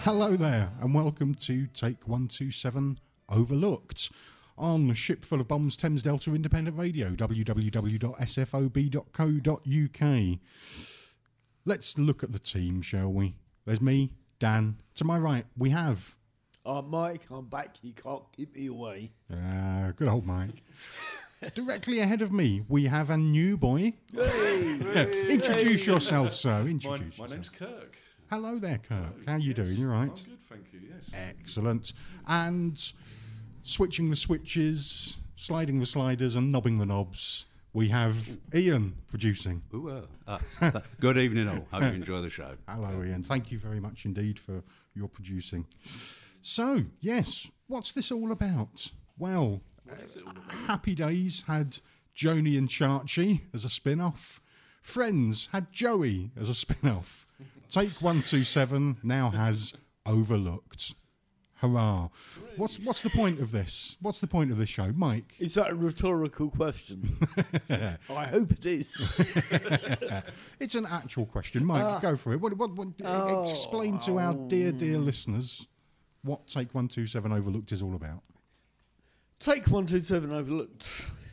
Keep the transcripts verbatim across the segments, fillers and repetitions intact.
Hello there, and welcome to Take one two seven Overlooked on Ship Full of Bombs Thames Delta Independent Radio, w w w dot s f o b dot co dot u k. Let's look at the team, shall we? There's me, Dan. To my right, we have... Oh, Mike, I'm back. You can't keep me away. Ah, good old Mike. Directly ahead of me, we have a new boy. Hey. Introduce yourself, sir. Introduce My, my yourself. name's Kirk. Hello there, Kirk. Hello. How you Yes, doing? You right? I'm good, thank you, yes. Excellent. And switching the switches, sliding the sliders and knobbing the knobs, we have Ian producing. Ooh, uh, uh, th- good evening all. Hope you enjoy the show. Hello, Ian. Thank you very much indeed for your producing. So, yes, what's this all about? Well, What is it all about? Happy Days had Joni and Chachi as a spin-off. Friends had Joey as a spin-off. Take one two seven now has Overlooked. Hurrah. What's what's the point of this? What's the point of this show? Mike? Is that a rhetorical question? I hope it is. It's an actual question. Mike, Ah. go for it. What, what, what, Oh. Explain to our dear, dear listeners what Take one two seven Overlooked is all about. Take one two seven Overlooked.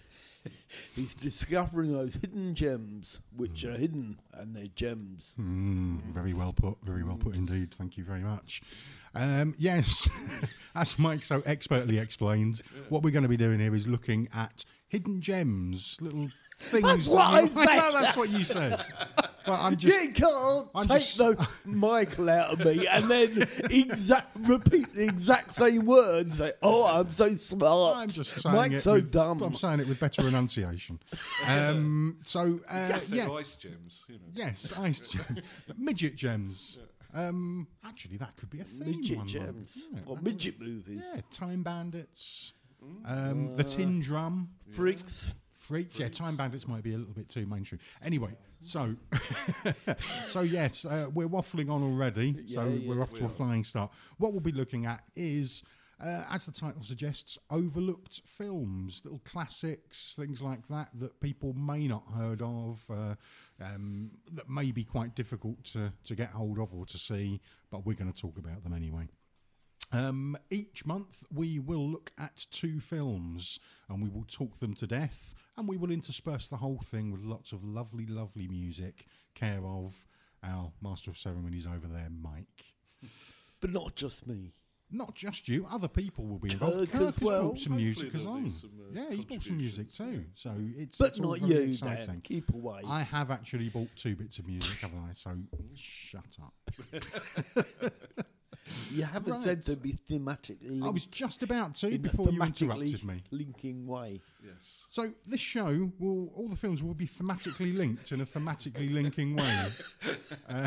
He's discovering those hidden gems, which are hidden, and they're gems. Mm, very well put. Very well put indeed. Thank you very much. Um, yes, as Mike so expertly explained, what we're going to be doing here is looking at hidden gems, little things. That's that what you- I said. know that's what you said. But I'm just. You can't I'm take just- the Michael out of me and then exact repeat the exact same words. Say, "Oh, I'm so smart." I'm just saying Mike's it so with, dumb. I'm saying it with better enunciation. Um, so uh, Yes, yeah, ice gems, you know. yes, ice gems, midget gems. Um, actually, that could be a theme. midget one gems month, yeah. or midget movies. Yeah, Time Bandits, um, the Tin Drum, Freaks. Freaks. Yeah, Time Bandits might be a little bit too mainstream. Anyway, so so yes, uh, we're waffling on already. so Yeah, we're yeah, off to we a are. flying start. What we'll be looking at is, uh, as the title suggests, overlooked films, little classics, things like that that people may not heard of, uh, um, that may be quite difficult to to get hold of or to see, but we're going to talk about them anyway. Um, each month we will look at two films and we will talk them to death, and we will intersperse the whole thing with lots of lovely, lovely music, care of our Master of Ceremonies over there, Mike. But not just me. Not just you, other people will be involved. Kirk Kirk as has well. brought some Hopefully music as there'll be on. some, uh, yeah, he's brought some music too. contributions, So it's But it's all not very you, exciting. Dan. Keep away. I have actually bought two bits of music, haven't I? So shut up. You haven't Right. said to be thematically. I was linked just about to in a before you thematically interrupted me. linking way. Yes. So this show will, all the films will be thematically linked in a thematically linking way. Uh,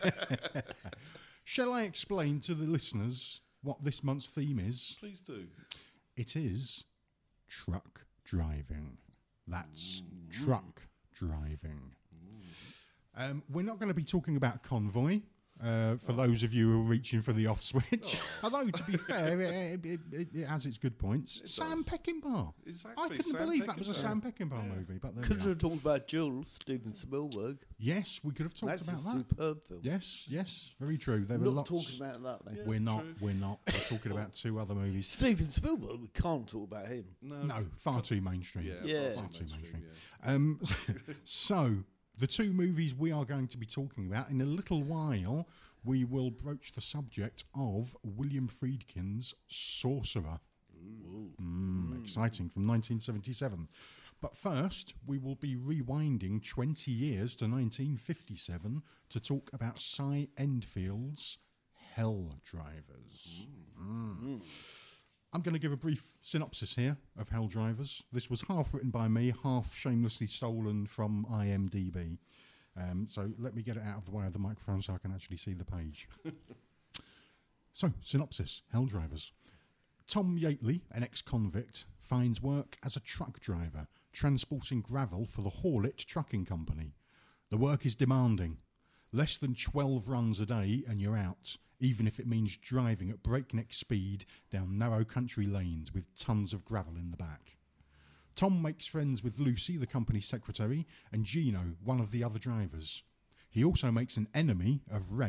shall I explain to the listeners what this month's theme is? Please do. It is truck driving. That's truck driving. Um, we're not going to be talking about Convoy. Uh, for those of you who are reaching for the off switch, although to be fair, it, it, it, it has its good points. It Sam does. Peckinpah. Exactly. I couldn't Sam believe that was a Peckinpah. Sam Peckinpah Yeah. movie, but there Could we are. have talked about Jules, Steven Spielberg. Yes, we could have talked That's a about that. superb film. Yes, yes, very true. There We're were not lots. talking about that, though. Yeah. we're not. true. We're not. We're talking about two other movies. Steven Spielberg, we can't talk about him. No. No, far too mainstream. Yeah. Yeah. Far Far too too mainstream. mainstream. Um, so the two movies we are going to be talking about in a little while, we will broach the subject of William Friedkin's Sorcerer. Mm, exciting, from nineteen seventy-seven. But first, we will be rewinding twenty years to nineteen fifty-seven to talk about Cy Endfield's Hell Drivers. Mm. I'm going to give a brief synopsis here of Hell Drivers. This was half written by me, half shamelessly stolen from I M D B. Um, so let me get it out of the way of the microphone so I can actually see the page. So, synopsis, Hell Drivers. Tom Yateley, an ex-convict, finds work as a truck driver, transporting gravel for the Hawlett Trucking Company. The work is demanding. Less than twelve runs a day and you're out, even if it means driving at breakneck speed down narrow country lanes with tons of gravel in the back. Tom makes friends with Lucy, the company secretary, and Gino, one of the other drivers. He also makes an enemy of Red,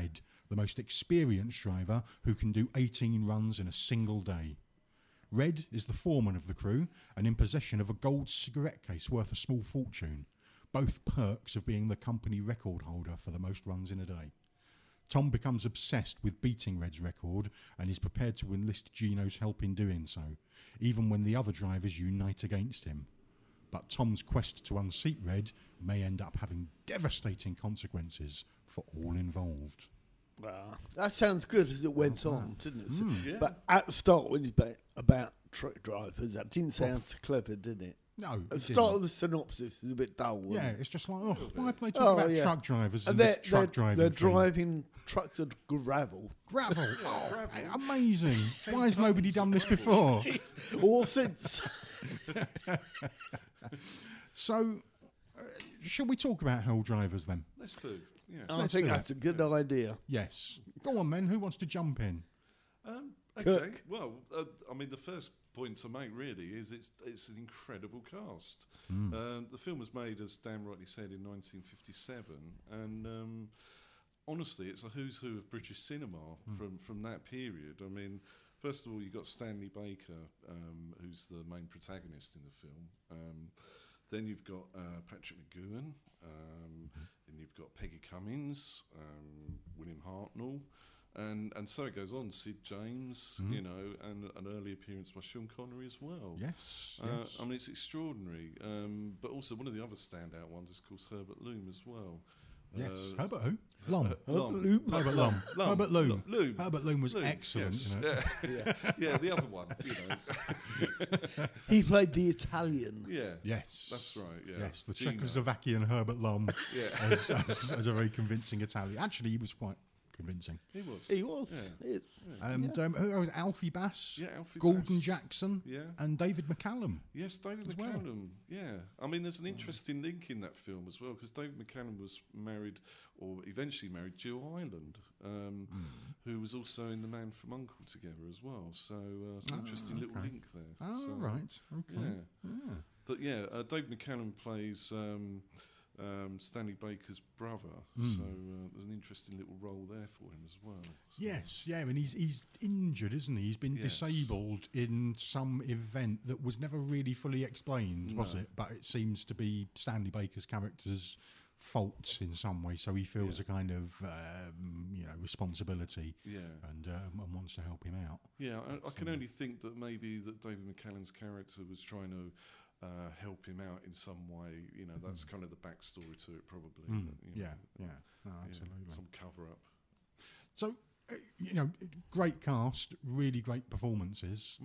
the most experienced driver who can do eighteen runs in a single day. Red is the foreman of the crew and in possession of a gold cigarette case worth a small fortune, both perks of being the company record holder for the most runs in a day. Tom becomes obsessed with beating Red's record and is prepared to enlist Gino's help in doing so, even when the other drivers unite against him. But Tom's quest to unseat Red may end up having devastating consequences for all involved. Wow. That sounds good as it went on, didn't it? So- Yeah. But at the start, when it's about, about truck drivers, that didn't sound so clever, did it? No, At it the didn't. start of the synopsis is a bit dull. wasn't Yeah, it? it's just like, oh, why do they talk Oh, about yeah. truck drivers in And this they're, truck they're, driving they're thing? driving trucks of gravel. Gravel. Oh, Gravel. amazing. Why has nobody done this before? All since. So, uh, shall we talk about Hell Drivers then? Let's do. Yeah. I Let's think do that's it. a good idea. Yes. Go on, then. Who wants to jump in? Um, okay. Cook. Well, uh, I mean, the first point to make really is it's it's an incredible cast. Hmm. Um, the film was made, as Dan rightly said, in nineteen fifty-seven, and um, honestly, it's a who's who of British cinema Hmm. from from that period. I mean, first of all, you've got Stanley Baker, um, who's the main protagonist in the film. Um, then you've got uh, Patrick McGoohan, um, and you've got Peggy Cummins, um, William Hartnell, and and so it goes on. Sid James, you know, and an early appearance by Sean Connery as well. Yes. Uh, yes. I mean, it's extraordinary. Um, but also, one of the other standout ones is, of course, Herbert Loom as well. yes. Uh, Herbert who? Lom. Lom. Loom. Herbert Lom. Lom. Herbert Loom. Loom. Herbert Loom was Loom, excellent. yes. You know? Yeah. yeah, the other one, you know. He played the Italian. Yeah. Yes. That's right, yeah. Yes, the Gino. Czechoslovakian Herbert Lom Yeah. as, as, as a very convincing Italian. Actually, he was quite convincing. He was. He was. Yeah. It's, And um, who who was Alfie Bass, Yeah, Alfie Gordon Bass. Jackson, Yeah. and David McCallum. Yes, David as well. McCallum. Yeah, I mean, there's an interesting link in that film as well because David McCallum was married, or eventually married, Jill Ireland, um, who was also in The Man from U N C L E together as well. So uh, it's an Ah, interesting little okay. link there. Oh, so, right. Okay. Yeah, but yeah, uh, David McCallum plays um, um, Stanley Baker's brother, so uh, there's an interesting little role there for him as well. So- Yes, yeah, and he's he's injured, isn't he? He's been Yes. disabled in some event that was never really fully explained, was No. it? But it seems to be Stanley Baker's character's fault in some way, so he feels Yeah. a kind of um, you know responsibility Yeah. and, um, and wants to help him out. Yeah, I, I can only think that maybe that David McCallum's character was trying to uh, help him out in some way. You know, that's kind of the backstory to it, probably. Mm, that, you yeah, know, yeah, no, yeah, absolutely. some cover up. So, uh, you know, great cast, really great performances.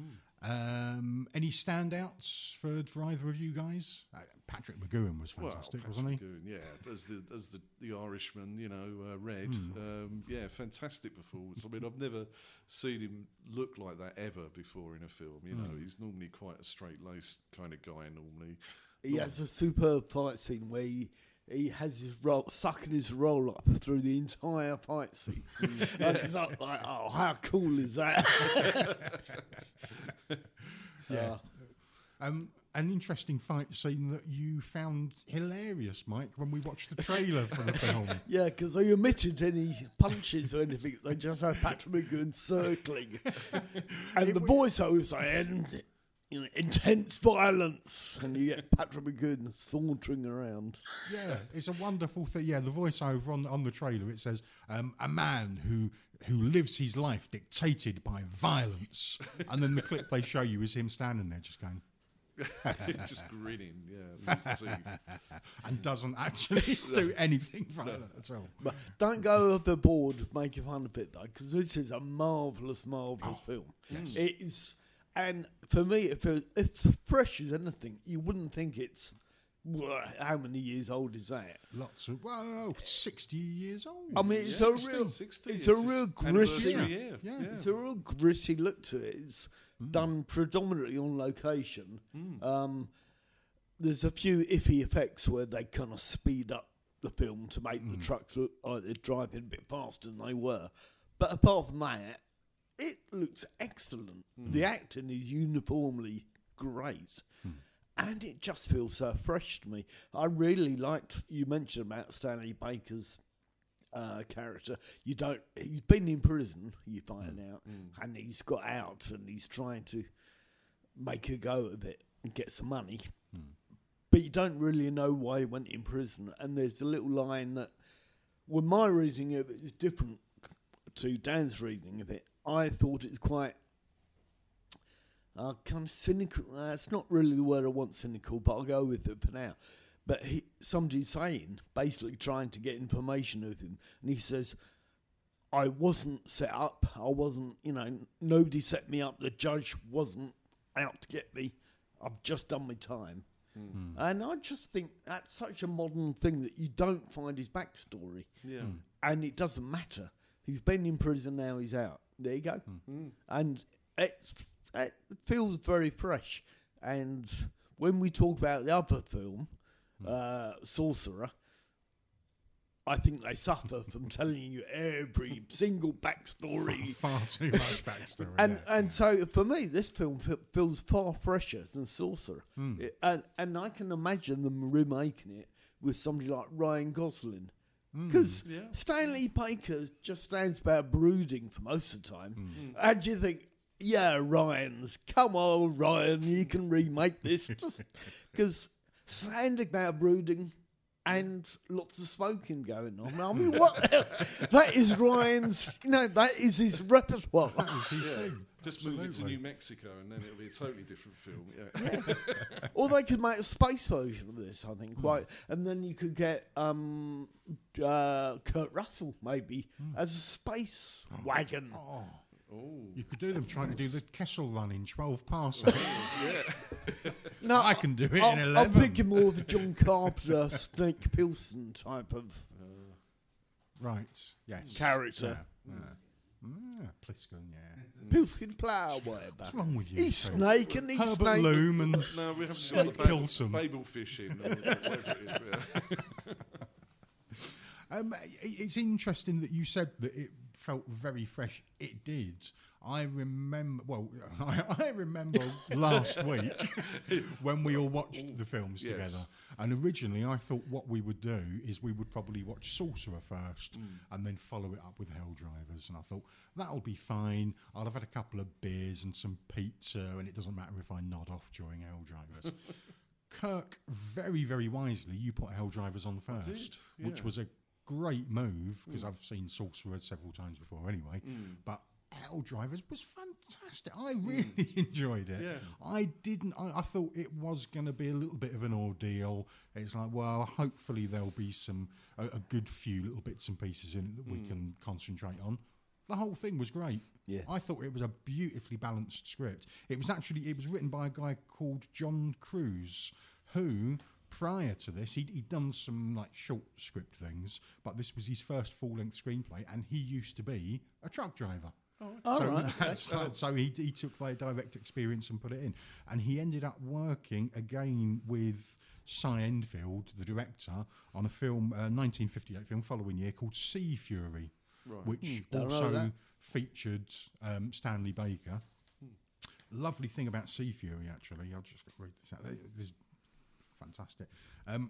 Um, any standouts for, for either of you guys? Uh, Patrick McGoohan was fantastic, well, wasn't he? Patrick Goon, yeah, as the as the, the Irishman, you know, uh, Red. Hmm. Um, yeah, fantastic performance. I mean, I've never seen him look like that ever before in a film. You know, Hmm. he's normally quite a straight laced kind of guy. Normally, He has a superb fight scene where he, he has his roll, sucking his roll up through the entire fight scene. And it's like, like, oh, how cool is that? Yeah. Uh, Um, an interesting fight scene that you found hilarious, Mike, when we watched the trailer for the film. yeah, because they omitted any punches or anything. They just had Patrick McGoohan circling. And the voiceover saying, you know, intense violence. And you get Patrick McGoohan sauntering around. Yeah, it's a wonderful thing. Yeah, the voiceover on on the trailer, it says, um, a man who who lives his life dictated by violence. And then the clip they show you is him standing there just going, just grinning. Yeah, lose the teeth. and doesn't actually do anything violent at all. But don't go overboard making fun of it, though, because this is a marvellous, marvellous Oh, film. It is, and for me, if it, it's fresh as anything, you wouldn't think it's, well, how many years old is that? Lots of, whoa, sixty years old. I mean, it's Yeah, a still real, sixty, it's a it's real his gritty, anniversary year. Yeah. Yeah. it's a real gritty look to it. It's done predominantly on location. Um, there's a few iffy effects where they kind of speed up the film to make the trucks look like they're driving a bit faster than they were. But apart from that, it looks excellent. The acting is uniformly great. And it just feels so fresh to me. I really liked, you mentioned about Stanley Baker's uh, character. You don't. He's been in prison. You find out, and he's got out, and he's trying to make a go of it and get some money. But you don't really know why he went in prison. And there's a little line that, well, my reading of it is different to Dan's reading of it. I thought it's quite uh, kind of cynical. Uh, it's not really the word I want, cynical, but I'll go with it for now. But he, somebody's saying, basically trying to get information of him, and he says, I wasn't set up. I wasn't, you know, nobody set me up. The judge wasn't out to get me. I've just done my time. Mm. And I just think that's such a modern thing that you don't find his backstory. Yeah. Mm. And it doesn't matter. He's been in prison, now he's out. There you go. Mm. And it's, it feels very fresh. And when we talk about the other film, mm. uh, Sorcerer, I think they suffer from telling you every single backstory. Far, far too much backstory. and yeah, and yeah. so for me, this film f- feels far fresher than Sorcerer. Mm. It, and and I can imagine them remaking it with somebody like Ryan Gosling. Because Mm. Yeah. Stanley Baker just stands about brooding for most of the time. Mm. And you think, yeah, Ryan's, come on, Ryan, you can remake this. Just because standing about brooding and lots of smoking going on. I mean, what? That is Ryan's, you know, that is his repertoire. That was his Yeah. thing. Just move it to Absolutely. New Mexico, and then it'll be a totally different film. Yeah. Or they could make a space version of this, I think. Quite, and then you could get um, uh, Kurt Russell maybe as a space wagon. Oh, Oh. you could do them trying to do the Kessel Run in twelve parsecs. Yeah. No, I can do it I'm, in I'm eleven. thinking more of a John Carpenter, Snake Pilson type of Right, yes. character. Yeah. yeah. Ah, Pliskin, yeah. Pilson Plough, whatever. What's wrong with you? He's two? snake and he's Herbert snake. Loom and No, we haven't Snake got the Babel, Pilson. Babel fishing. Or whatever it is. Yeah. Um, i- it's interesting that you said that it felt very fresh. It did. I remember, well, I, I remember last week when we all watched the films Yes. together. And originally I thought what we would do is we would probably watch Sorcerer first and then follow it up with Hell Drivers. And I thought, that'll be fine. I'll have had a couple of beers and some pizza, and it doesn't matter if I nod off during Hell Drivers. Kirk, very, very wisely, you put Hell Drivers on first, did, which yeah. was a great move because I've seen Sorcerer several times before anyway. But Hell Drivers was fantastic. I really enjoyed it. Yeah. I didn't. I, I thought it was going to be a little bit of an ordeal. It's like, well, hopefully there'll be some a, a good few little bits and pieces in it that we can concentrate on. The whole thing was great. Yeah. I thought it was a beautifully balanced script. It was actually it was written by a guy called John Cruise, who prior to this he'd, he'd done some like short script things, but this was his first full length screenplay, and he used to be a truck driver. All so right. that's that, so he, he took their direct experience and put it in, and he ended up working again with Cy Enfield, the director, on a film, a nineteen fifty-eight film following year called Sea Fury, Right. which Don't know also that. featured um, Stanley Baker. Lovely thing about Sea Fury, actually, I'll just read this out. This is fantastic. Um,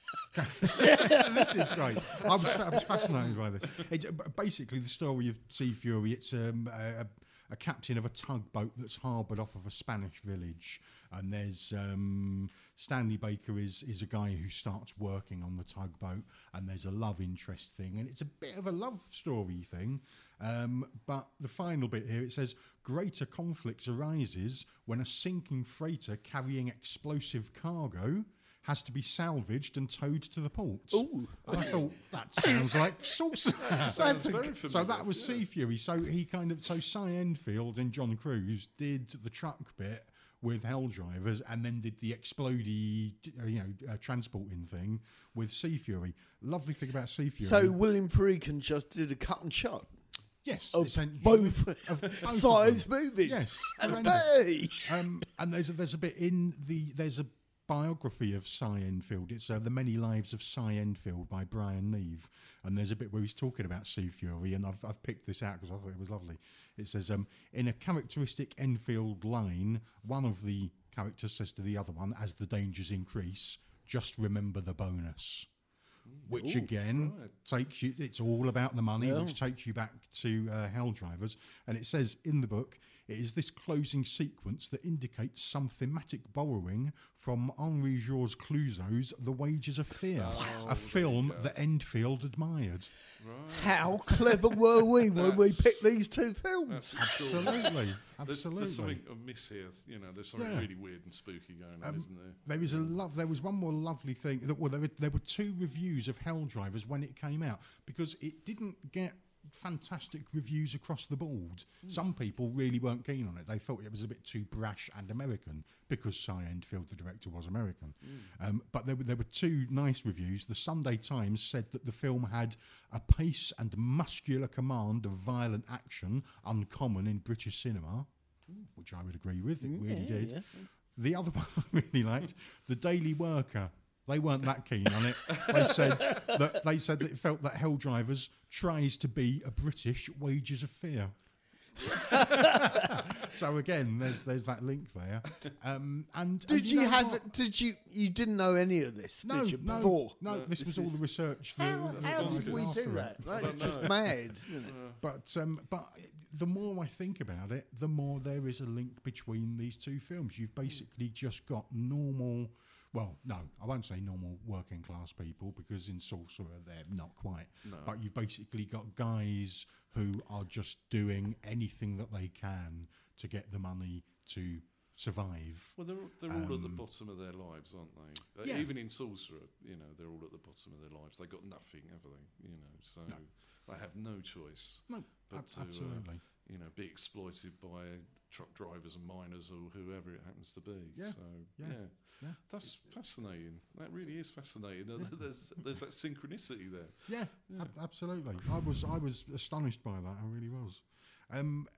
this is great. I was, I was fascinated by this. It's uh, basically the story of Sea Fury. It's um, a, a captain of a tugboat that's harboured off of a Spanish village, and there's um, Stanley Baker is is a guy who starts working on the tugboat, and there's a love interest thing, and it's a bit of a love story thing. Um, but the final bit here, it says, greater conflict arises when a sinking freighter carrying explosive cargo has to be salvaged and towed to the port. Ooh. And I thought, that sounds like Sorcerer. Sounds So- very so familiar, that was yeah. Sea Fury. So he kind of, so Cy Enfield and John Cruise did the truck bit with Hell Drivers, and then did the explodey, uh, you know, uh, transporting thing with Sea Fury. Lovely thing about Sea Fury. So William Friedkin just did a cut and shot yes, of essentially, both, of both of size them. movies. Yes, And horrendous. they. Um, and there's a, there's a bit in the there's a biography of Cy Enfield. It's uh, The Many Lives of Cy Enfield by Brian Neve, and there's a bit where he's talking about Sea Fury, and I've I've picked this out because I thought it was lovely. It says, um, in a characteristic Enfield line, one of the characters says to the other one, as the dangers increase, just remember the bonus. which Ooh, again right. takes you, it's all about the money, Yeah. which takes you back to uh, Hell Drivers. And it says in the book, it is this closing sequence that indicates some thematic borrowing from Henri Georges Clouzot's The Wages of Fear, Oh, a there film you go. that Enfield admired. Right. How clever were we when we picked these two films? That's for sure. Absolutely, There's, absolutely. there's something amiss here. You know, there's something Yeah. really weird and spooky going on, Um, isn't there? There is a love. There was one more lovely thing. That, well, there were, there were two reviews of Hell Drivers when it came out because it didn't get fantastic reviews across the board. Some people really weren't keen on it. They thought it was a bit too brash and American because Cy Endfield, the director, was American. Um, but there were there were two nice reviews. The Sunday Times said that the film had a pace and muscular command of violent action uncommon in British cinema, which I would agree with. It really yeah, did. yeah. The other one I really liked, the Daily Worker. They weren't that keen on it. They said that they said that it felt that Hell Drivers tries to be a British Wages of Fear. So again, there's there's that link there. Um, and Did and you, know have? what? Did you? You didn't know any of this, No, did you? no, Before. no. This, was all the research. that- How, that how I did we after do it. that? That's don't just know. mad, isn't it? But um, but the more I think about it, the more there is a link between these two films. You've basically just got normal. Well, no, I won't say normal working class people because in Sorcerer they're not quite. No. But you've basically got guys who are just doing anything that they can to get the money to survive. Well, they're they're all at the Um, bottom of their lives, aren't they? Uh, yeah. Even in Sorcerer, you know, they're all at the bottom of their lives. They got nothing, have they? You know, so No. they have no choice No, but ab- to, uh, absolutely. you know, be exploited by truck drivers and miners or whoever it happens to be. Yeah, So yeah, yeah, yeah. that's fascinating. That really is fascinating. There's there's that synchronicity there. Yeah, ab- absolutely. I was I was astonished by that. I really was. Um,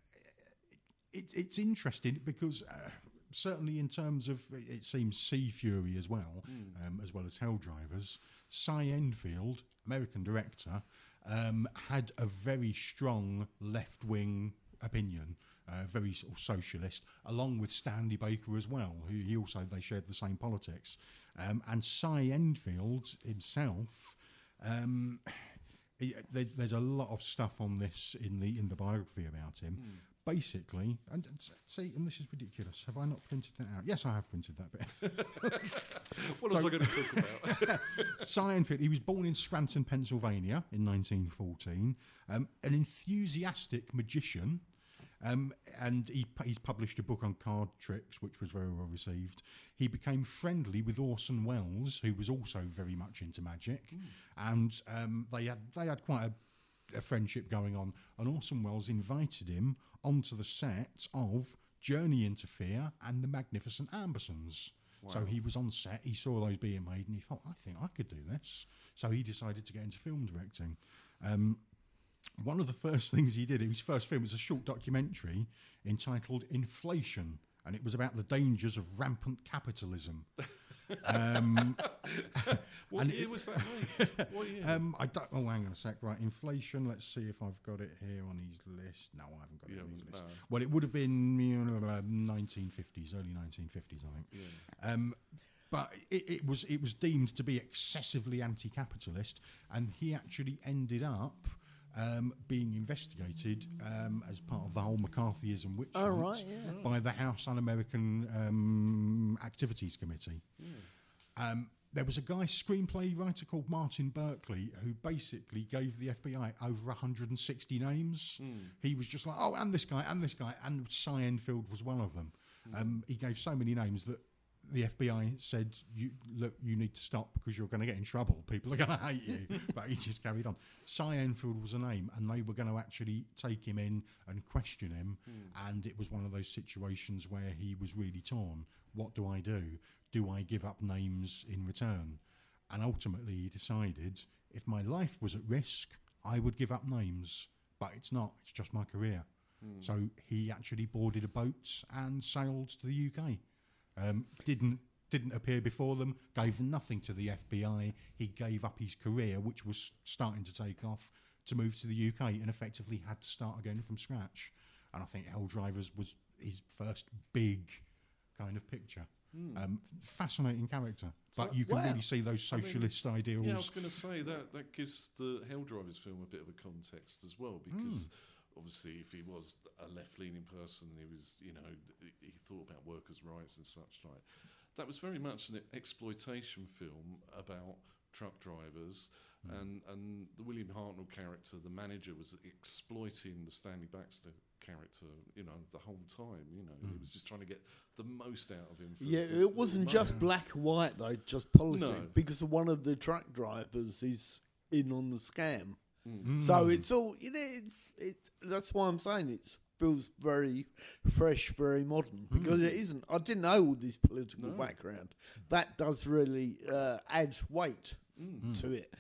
it, it's interesting because uh, certainly in terms of it seems Sea Fury as well, um, as well as Hell Drivers. Cy Enfield, American director, um, had a very strong left wing opinion. Uh, very sort of socialist, along with Stanley Baker as well, who he also they shared the same politics. Um, and Cy Enfield himself, um, he, there, there's a lot of stuff on this in the in the biography about him. Basically, and, and s- see, and this is ridiculous. Have I not printed that out? Yes, I have printed that bit. What So- was I going to talk about? Cy Enfield, he was born in Scranton, Pennsylvania in nineteen fourteen. Um, an enthusiastic magician. Um, and he, pu- he's published a book on card tricks, which was very well received. He became friendly with Orson Welles, who was also very much into magic, and um, they had they had quite a, a friendship going on. And Orson Welles invited him onto the set of Journey into Fear and The Magnificent Ambersons. So he was on set, he saw those being made, and he thought, I think I could do this. So he decided to get into film directing. Um, One of the first things he did, his first film was a short documentary entitled Inflation, and it was about the dangers of rampant capitalism. um, What And year it- was that made? What year? um, I don't. Oh, hang on a sec. Right, inflation. Let's see if I've got it here on his list. No, I haven't got You it on his haven't, list. no. Well, it would have been you know, nineteen fifties, early nineteen fifties, I think. Yeah. Um, but it, it was it was deemed to be excessively anti-capitalist, and he actually ended up um, being investigated um, as part of the whole McCarthyism witch Oh, hunt right, yeah. by the House Un-American um, Activities Committee. Um, there was a guy, screenplay writer called Martin Berkeley, who basically gave the F B I over one hundred sixty names. He was just like, oh, and this guy, and this guy, and Cy Enfield was one of them. Um, he gave so many names that the F B I said, you, look, you need to stop because you're going to get in trouble. People are going to hate you. But he just carried on. Cy Enfield was a name, and they were going to actually take him in and question him. And it was one of those situations where he was really torn. What do I do? Do I give up names in return? And ultimately he decided if my life was at risk, I would give up names. But it's not. It's just my career. So he actually boarded a boat and sailed to the U K. Um, didn't didn't appear before them, gave nothing to the F B I. He gave up his career, which was starting to take off, to move to the U K and effectively had to start again from scratch. And I think Hell Drivers was his first big kind of picture. Um, fascinating character, but So- you can Wow. really see those I mean, socialist ideals. Yeah, I was going to say that that gives the Hell Drivers film a bit of a context as well, because obviously, if he was a left-leaning person, he was, you know, he- he thought about workers' rights and such like. That was very much an exploitation film about truck drivers, and and the William Hartnell character, the manager, was exploiting the Stanley Baxter character, you know, the whole time. You know, he was just trying to get the most out of him. For Yeah, his it little wasn't money. just black and white though, just politics. No. Because one of the truck drivers is in on the scam. Mm. So it's all you know. It's it. That's why I'm saying it feels very fresh, very modern because it isn't. I didn't know all this political No. background. That does really uh, add weight to it.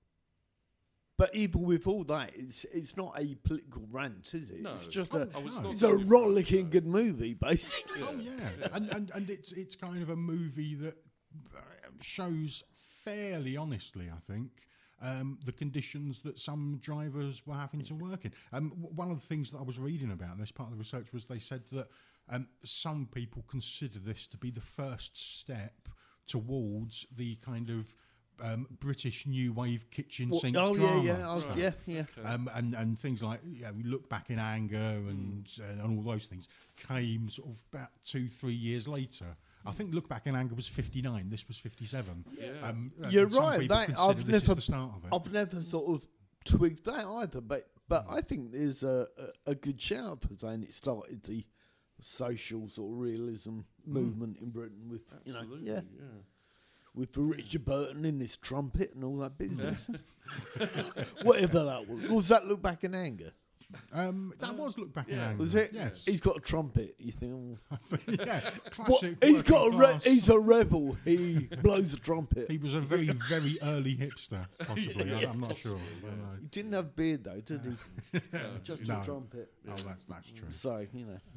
But even with all that, it's it's not a political rant, is it? No. It's just Oh, a I was no. not it's a looking for it, rollicking no. good movie, basically. Oh yeah, and, and and it's it's kind of a movie that uh, shows fairly honestly, I think, um, the conditions that some drivers were having to work in. Um, w- one of the things that I was reading about this part of the research was they said that um, some people consider this to be the first step towards the kind of um, British new wave kitchen Well, sink oh drama yeah, yeah, I was, stuff. yeah, yeah. Um, and, and things like, yeah, we look back in anger and, uh, and all those things came sort of about two, three years later. I think Look Back in Anger was fifty-nine, this was fifty-seven. Yeah. Um, uh, You're and some right. people That consider I've this never, is the start of it. I've never sort of twigged that either. But but I think there's a, a, a good shout for saying it started the social sort of realism movement in Britain with you know Absolutely, yeah yeah. with Richard Burton in his trumpet and all that business. Whatever that was. Was that Look Back in Anger? Um, that was Look Back in Yeah. Anger. Was it? Yes. He's got a trumpet. You think? Oh. yeah, What? classic. He's working got a re- class. he's a rebel. He blows a trumpet. He was a very, very early hipster, possibly. I, I'm not sure. I don't know. He didn't have a beard though, did he? Just No. a trumpet. Oh, that's that's true. So you know.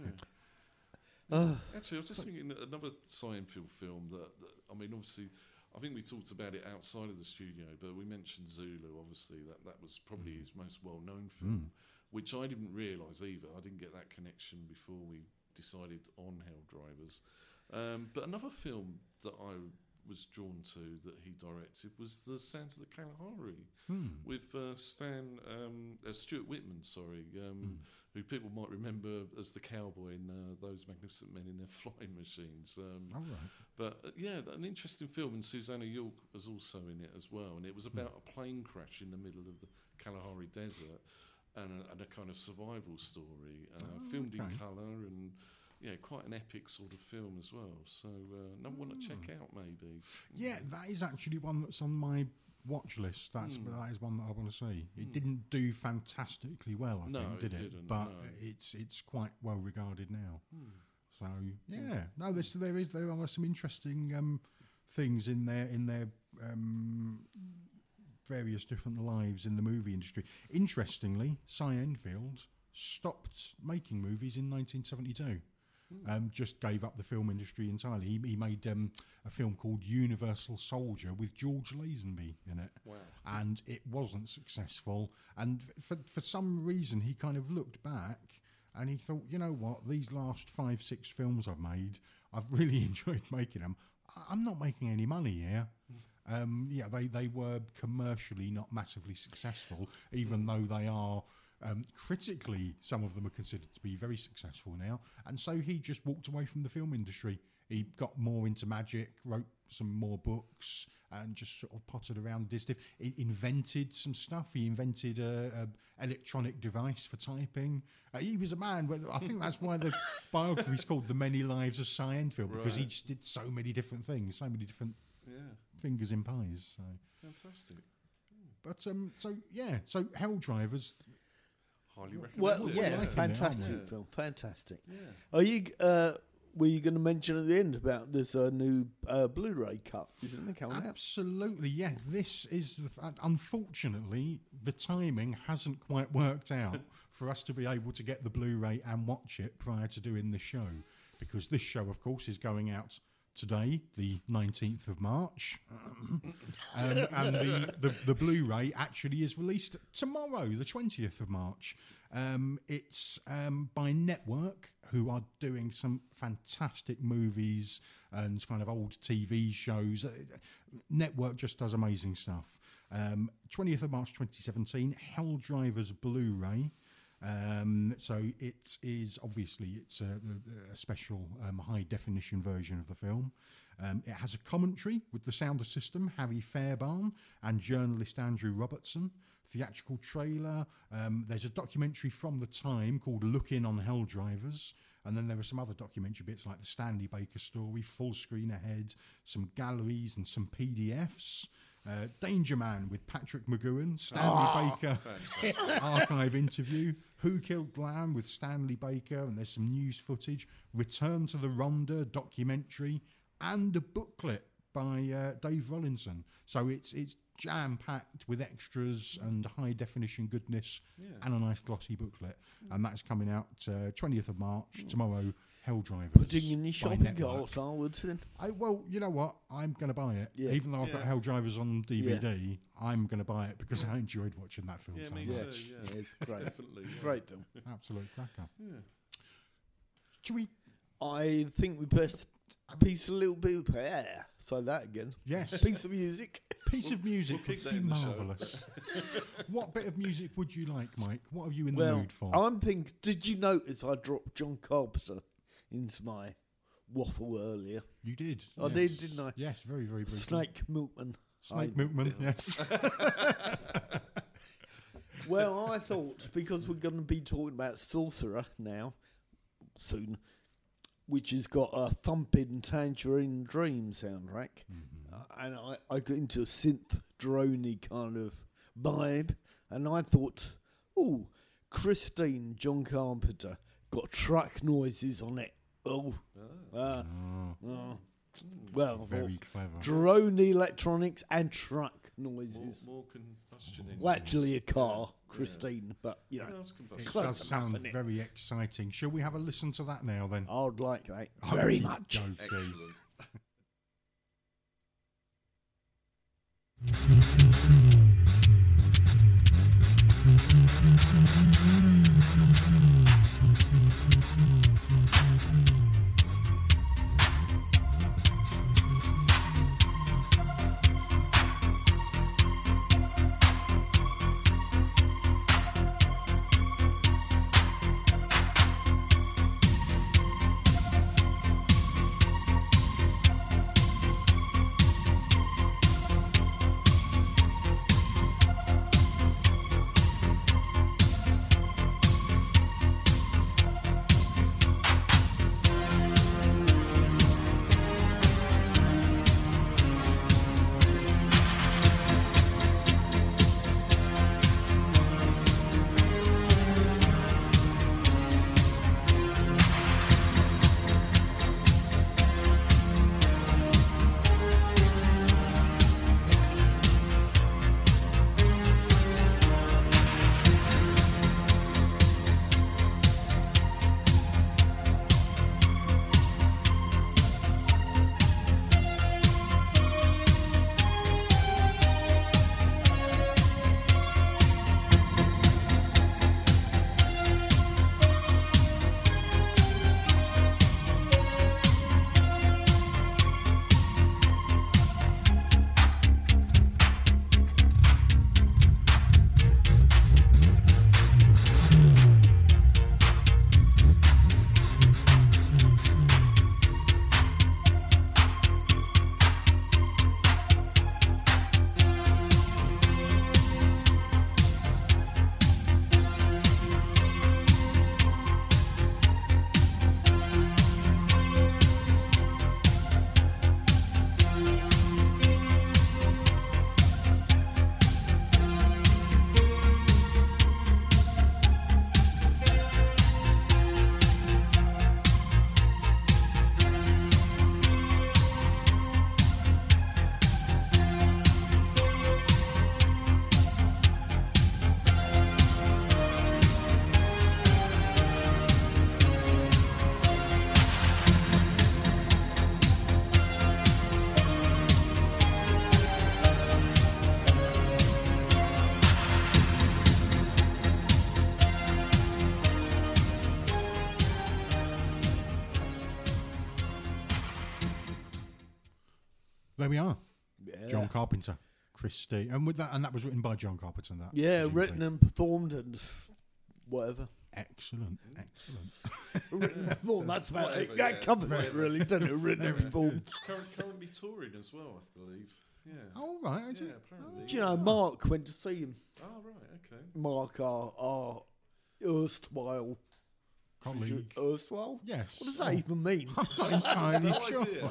Yeah. Uh, Actually, I was just thinking that another Seinfeld film that, that I mean, obviously, I think we talked about it outside of the studio, but we mentioned Zulu. Obviously, that that was probably his most well-known film, which I didn't realise either. I didn't get that connection before we decided on Hell Drivers. Um, but another film that I was drawn to that he directed was The Sands of the Kalahari with uh, Stan um, uh, Stuart Whitman, sorry, um, who people might remember as the cowboy in uh, Those Magnificent Men in Their Flying Machines. Um, All right. But uh, yeah, an interesting film, and Susanna York was also in it as well. And it was about a plane crash in the middle of the Kalahari Desert, and a, and a kind of survival story, uh, Oh, filmed okay. in colour, and yeah, quite an epic sort of film as well. So uh, another one to check out, maybe. Yeah, that is actually one that's on my watch list. That's Hmm. that is one that I want to see. It didn't do fantastically well, I No, think, it did it? didn't, But no. Hmm. it's it's quite well regarded now. So yeah, no, there's, there is there are some interesting um, things in their in their um, various different lives in the movie industry. Interestingly, Cy Enfield stopped making movies in nineteen seventy-two. Um, just gave up the film industry entirely. He, he made um, a film called Universal Soldier with George Lazenby in it. Wow. And it wasn't successful. And f- for, for some reason, he kind of looked back and he thought, you know what, these last five, six films I've made, I've really enjoyed making them. I- I'm not making any money here. Um, yeah, they, they were commercially not massively successful, even though they are um, critically, some of them are considered to be very successful now. And so he just walked away from the film industry. He got more into magic, wrote some more books, and just sort of pottered around this stuff. He invented some stuff. He invented a, a electronic device for typing. Uh, he was a man. Where, I think that's why the biography is called The Many Lives of Cy Enfield, because he Right. just did so many different things, so many different Yeah, fingers in pies. So, fantastic. but um, so yeah, so Hell Drivers. Highly recommend well, it. yeah, liking it, fantastic aren't we? film, fantastic. Yeah. Are you? Uh, were you going to mention at the end about this uh, new uh, Blu-ray cut? Isn't it coming out? Absolutely, yeah. This is the f- uh, unfortunately the timing hasn't quite worked out for us to be able to get the Blu-ray and watch it prior to doing the show, because this show, of course, is going out today, the nineteenth of March, um, and the, the, the Blu-ray actually is released tomorrow, the twentieth of March. Um, it's um, by Network, who are doing some fantastic movies and kind of old T V shows. Network just does amazing stuff. Um, twentieth of March twenty seventeen, Hell Drivers Blu-ray. Um, so it is obviously it's a, a special um, high definition version of the film. Um, it has a commentary with the sound system, Harry Fairbairn, and journalist Andrew Robertson. Theatrical trailer. Um, there's a documentary from the time called Look In on Hell Drivers. And then there are some other documentary bits like the Stanley Baker story, full screen ahead, some galleries and some P D Fs. Uh, Danger Man with Patrick McGowan, Stanley Oh, Baker archive interview, Who Killed Glam with Stanley Baker, and there's some news footage, Return to the Rhonda documentary, and a booklet by uh, Dave Rollinson. So it's it's jam-packed with extras and high-definition goodness, Yeah. and a nice glossy booklet. And that's coming out uh, twentieth of March, tomorrow, Hell Drivers. Putting in your by shopping Network. cart, I would then. I, well, you know what? I'm going to buy it. Yeah. Even though I've got Yeah. Hell Drivers on D V D, I'm going to buy it because I enjoyed watching that film Yeah, so me much. too. Yeah, Yeah, it's great. definitely. Yeah. Great film. Absolute cracker. Yeah. Should we? I think we best piece a little bit of air. Say that again. Yes. Piece of music. Piece of music we'll keep would that be in the show. marvellous. What bit of music would you like, Mike? What are you in the Well, mood for? I'm thinking, did you notice I dropped John Carpenter into my waffle earlier? You did. I yes. did, didn't I? Yes, very, very briefly. Snake Milkman. Snake I- Milkman, yes. Well, I thought, because we're going to be talking about Sorcerer now, soon, which has got a thumping Tangerine Dream soundtrack, Mm-hmm. uh, and I, I got into a synth droney kind of vibe, and I thought, oh, Christine John Carpenter got truck noises on it. Oh, uh, Oh, oh. Well, I very thought, clever. droney electronics and truck More, noises. more combustion engines. Well, actually, a car, Yeah. Christine, but you know, Yeah, it's combustion. It close does enough, sound innit? very exciting. Shall we have a listen to that now then? I'd like that very Okey much. dokey. Excellent. Thank There we are. Yeah. John Carpenter, Christie, and with that, and that was written by John Carpenter. That Yeah, presumably. written and performed and whatever. Excellent, excellent. Written and performed, that's about Whatever, it. That yeah. covers it, really, doesn't it? Written and performed. Current, currently touring as well, I believe. Yeah. All right, is yeah, it? apparently. Do you know, Mark went to see him. Oh, right, okay. Mark, our, our erstwhile. Colleague. Erstwhile? Yes. What does that even mean? I'm not entirely No sure. idea.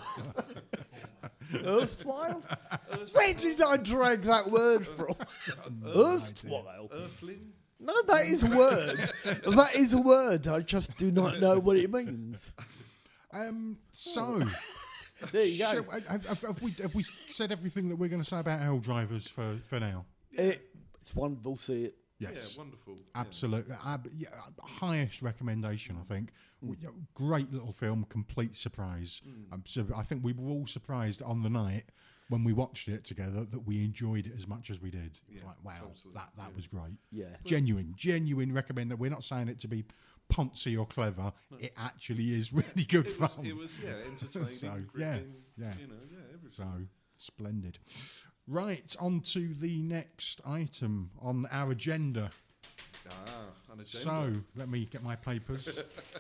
Erstwhile? Where did I drag that word from? Erstwhile? Earthling? No, that is a word. That is a word. I just do not know what it means. Um, so, There you go. shall- have, have, have we, have we said everything that we're going to say about Hell Drivers for, for now? It, it's wonderful to see it. Yes. Yeah, wonderful. Yeah. Absolutely. Ab- yeah, highest recommendation, I think. W- yeah, Great little film, complete surprise. Um, so I think we were all surprised on the night when we watched it together that we enjoyed it as much as we did. Yeah, like, wow, totally, that, that yeah. was great. Yeah. Genuine, genuine recommend that. We're not saying it to be poncy or clever. It actually is really good It was, fun. it was, yeah, entertaining, So, gripping, yeah, yeah. you know, yeah, everything. So splendid. Right, on to the next item on our agenda. Ah, an agenda. So let me get my papers.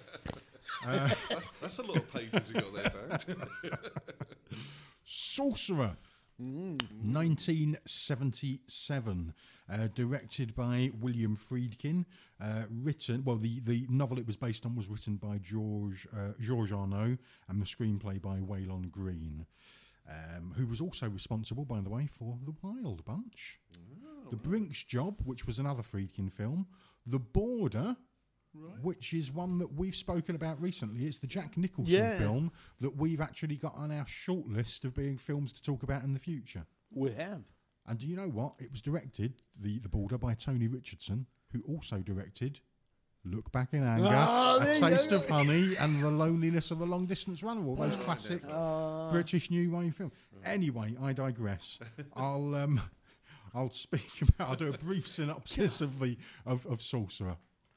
that's, that's a lot of papers you got there, Dan. Sorcerer, nineteen seventy-seven, uh, directed by William Friedkin, uh, written, well, the, the novel it was based on was written by George, uh, Georges Arnaud, and the screenplay by Waylon Green, um, who was also responsible, by the way, for The Wild Bunch, The Brink's Job, which was another Friedkin film, The Border, Right. which is one that we've spoken about recently. It's the Jack Nicholson Yeah. film that we've actually got on our short list of being films to talk about in the future. We have. And do you know what? It was directed, The, the Border, by Tony Richardson, who also directed Look Back in Anger, Ah, A there you Taste go. of Honey, and The Loneliness of the Long Distance Runner, all those classic British New Wave films. Anyway, I digress. I'll um, I'll speak about, I'll do a brief synopsis of the of, of Sorcerer.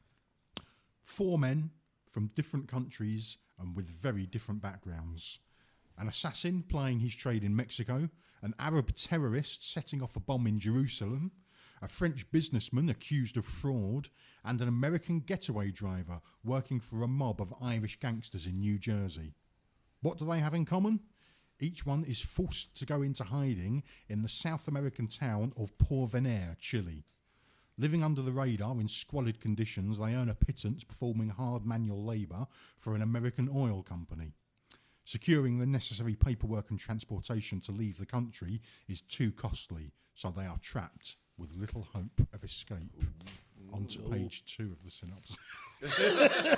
Four men from different countries and with very different backgrounds. An assassin plying his trade in Mexico, an Arab terrorist setting off a bomb in Jerusalem, a French businessman accused of fraud, and an American getaway driver working for a mob of Irish gangsters in New Jersey. What do they have in common? Each one is forced to go into hiding in the South American town of Porvenir, Chile. Living under the radar in squalid conditions, they earn a pittance performing hard manual labour for an American oil company. Securing the necessary paperwork and transportation to leave the country is too costly, so they are trapped with little hope of escape. On to page two of the synopsis.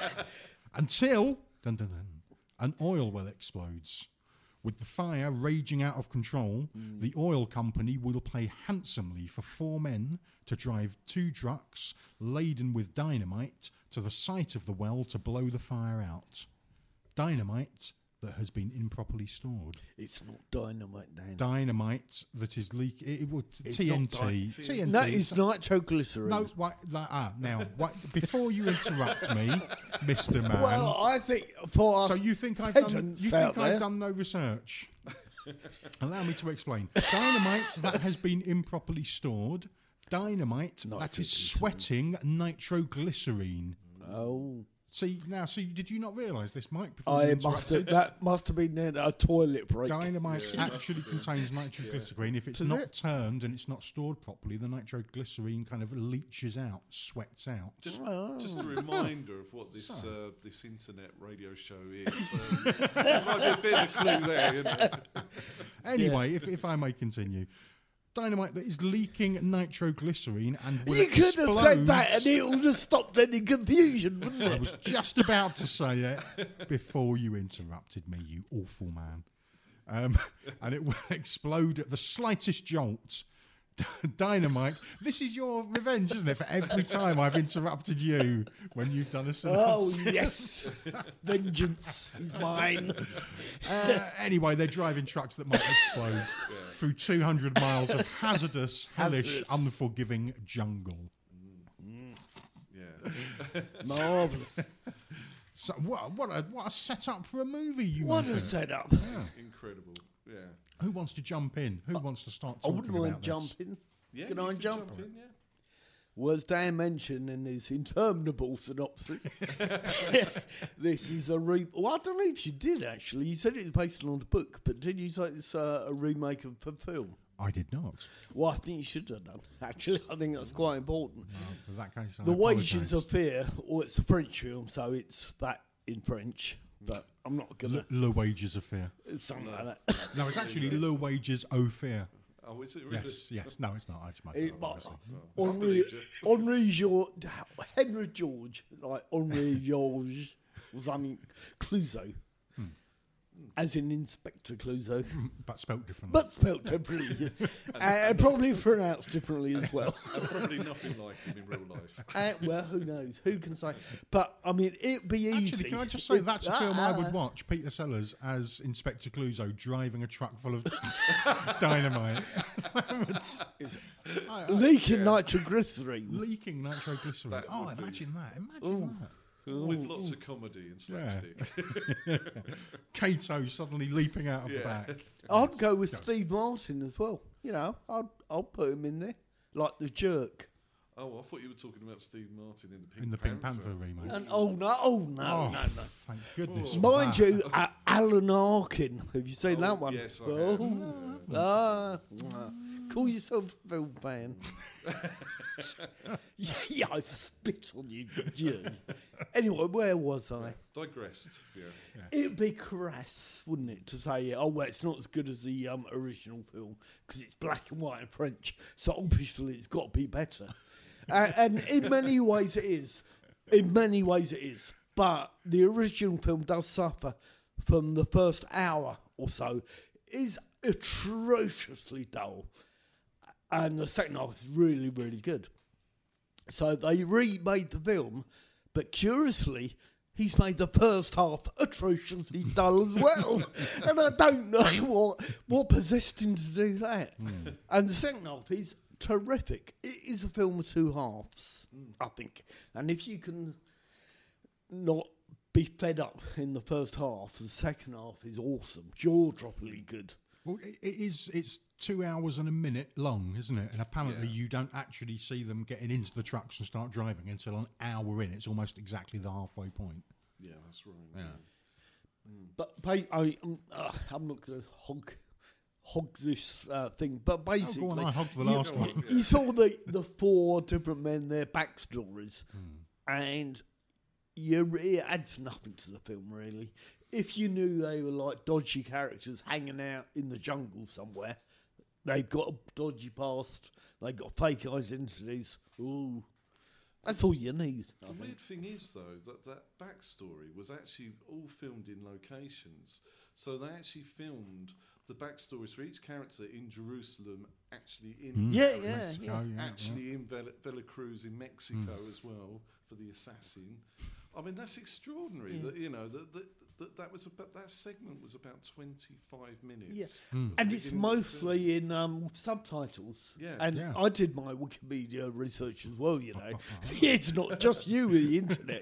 Until dun, dun, dun, an oil well explodes. With the fire raging out of control, the oil company will pay handsomely for four men to drive two trucks laden with dynamite to the site of the well to blow the fire out. Dynamite that has been improperly stored. It's not dynamite, Dan. Dynamite that is leaking. It, it would It's T N not T. dy- T N T. No, it's nitroglycerin. No, what, like, ah, now, what, before you interrupt me, Mister Man. Well, I think for us so you think I've done? peasants You out think I've there- done no research? Allow me to explain. Dynamite that has been improperly stored. Dynamite that is sweating nitroglycerine. Oh, See now, see, did you not realise this, Mike? Before you I must have, interrupted? that must have been in a toilet break. Dynamite actually contains nitroglycerine. If it's Does not it? turned and it's not stored properly, the nitroglycerine kind of leaches out, sweats out. Just, Oh. just a reminder of what this uh, this internet radio show is. Um, there might be a bit of a clue there. You know? Anyway, if, if I may continue. Dynamite that is leaking nitroglycerine and will You could have said that and explode. it would have stopped any confusion, wouldn't I it? was just about to say it before you interrupted me, you awful man. Um, and it will explode at the slightest jolt. Dynamite. This is your revenge, isn't it? For every time I've interrupted you when you've done a Oh, synopsis. yes. Vengeance is mine. Uh, anyway, they're driving trucks that might explode through two hundred miles of hazardous, hellish, Hazardous. unforgiving jungle. Yeah. Marvellous. So what, what, a, what a setup for a movie, you What might a think. setup. Incredible. Yeah. Who wants to jump in? Who wants to start I talking wouldn't mind about this? jumping. Yeah, Can you I can jump? in, yeah. Well, as Dan mentioned in his interminable synopsis, this is a re. Well, I don't know if she did actually. You said it was based on the book, but did you say it's uh, a remake of the film? I did not. Well, I think you should have done. Actually, I think that's quite important. Well, for that case, I The Wages apologise. of Fear, or it's a French film, so it's that in French. But I'm not gonna. Le, Le Wages of Fear. It's something like that. No, it's actually Le Wages au Fear. Oh, is it really? Yes, yes. No, it's not. I just made It- that but up, obviously. I Henri, believed you. Henri George, Henry George, like Henri George, or something, Clouseau, as in Inspector Clouseau, But spelt differently. but spelt differently, and probably pronounced differently as well. And probably nothing like him in real life. Uh, well, who knows? Who can say? But I mean, it'd be easy. Actually, can I just say If- that's a film I would ah, watch? Peter Sellers as Inspector Clouseau driving a truck full of dynamite. It's- I- I- leaking nitroglycerine. leaking nitroglycerin. That Oh, would be- imagine that. Imagine that. With lots of comedy and slapstick. Kato suddenly leaping out of the Yeah. back. I'd go with Steve Martin as well. You know, I'd I'll put him in there, like the jerk. Oh, I thought you were talking about Steve Martin in the Pink In the Pink Panther remake. And oh no, oh no, Oh, no, no. thank goodness. for Mind that. you, uh, Alan Arkin. Have you seen Oh, that one? yes, I oh, have. ah, ah. Call yourself a film fan. yeah, I spit on you, jerk. Anyway, where was I? Digressed. Yeah. It'd be crass, wouldn't it, to say, oh, well, it's not as good as the um, original film because it's black and white and French, so obviously it's got to be better. uh, and in many ways it is. In many ways it is. But the original film does suffer from the first hour or so. Is atrociously dull. And the second half is really, really good. So they remade the film, but curiously, he's made the first half atrociously dull as well. And I don't know what what possessed him to do that. And the second half is terrific. It is a film of two halves, I think. And if you can not be fed up in the first half, the second half is awesome, jaw-droppingly good. Well, it, it is. It's two hours and a minute long, isn't it? And apparently, Yeah. you don't actually see them getting into the trucks and start driving until an hour in. It's almost exactly the halfway point. Yeah, that's right. Yeah. But ba- I, um, uh, I'm not going to hog hog this uh, thing, but Oh, basically, go on, I hogged the you, last one. you saw the, the four different men, their backstories, Hmm. and you, it adds nothing to the film, really. If you knew they were like dodgy characters hanging out in the jungle somewhere, they've got a dodgy past, they've got fake identities, ooh, that's all you need. I The think. weird thing is, though, that that backstory was actually all filmed in locations. So they actually filmed the backstories for each character in Jerusalem, actually in Yeah, Paris, yeah, Mexico, yeah. yeah, actually in Vel- Veracruz in Mexico as well for the assassin. I mean, that's extraordinary. That you know that that, that that was about that segment was about twenty-five minutes. Yeah. of And the it's beginning of the mostly in um, subtitles. Yeah. And Yeah. I did my Wikipedia research as well, you know. It's not just you with the internet.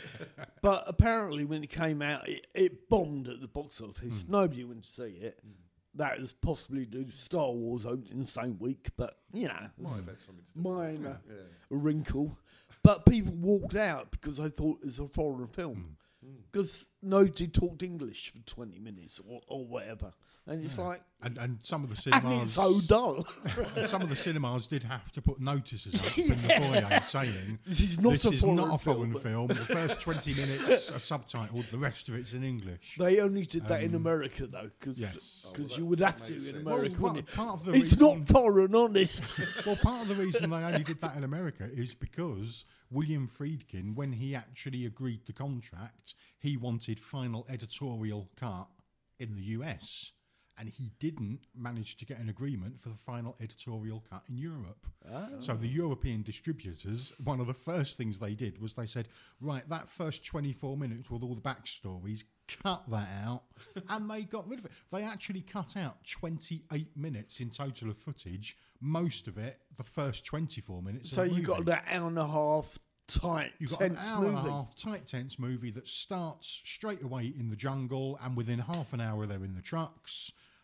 But apparently when it came out, it, it bombed at the box office. Nobody went to see it. That is possibly due to Star Wars opening the same week, but, you know, film. it's Might have had something to do with it. minor Yeah. wrinkle. But people walked out because they thought it was a foreign film. Because nobody talked English for twenty minutes or, or whatever. And it's like, And, and some of the and cinemas, it's so dull. and some of the cinemas did have to put notices up in the foyer saying This is not this a is foreign not a film." foreign film. The first twenty minutes are subtitled. The rest of it's in English. They only did that in America, though, because yes. Oh, well, you that- would have that to makes in sense. America, Well, wouldn't it? part of the It's reason- not foreign, honest. Well, part of the reason they only did that in America is because William Friedkin, when he actually agreed the contract, he wanted final editorial cut in the U S, and he didn't manage to get an agreement for the final editorial cut in Europe. So the European distributors, one of the first things they did was they said, right, that first twenty-four minutes with all the backstories, cut that out, and they got rid of it. They actually cut out twenty-eight minutes in total of footage, most of it the first twenty-four minutes So of the you got movie. that hour and a half tight, You've got tense an hour movie. and a half tight tense movie that starts straight away in the jungle, and within half an hour they're in the trucks.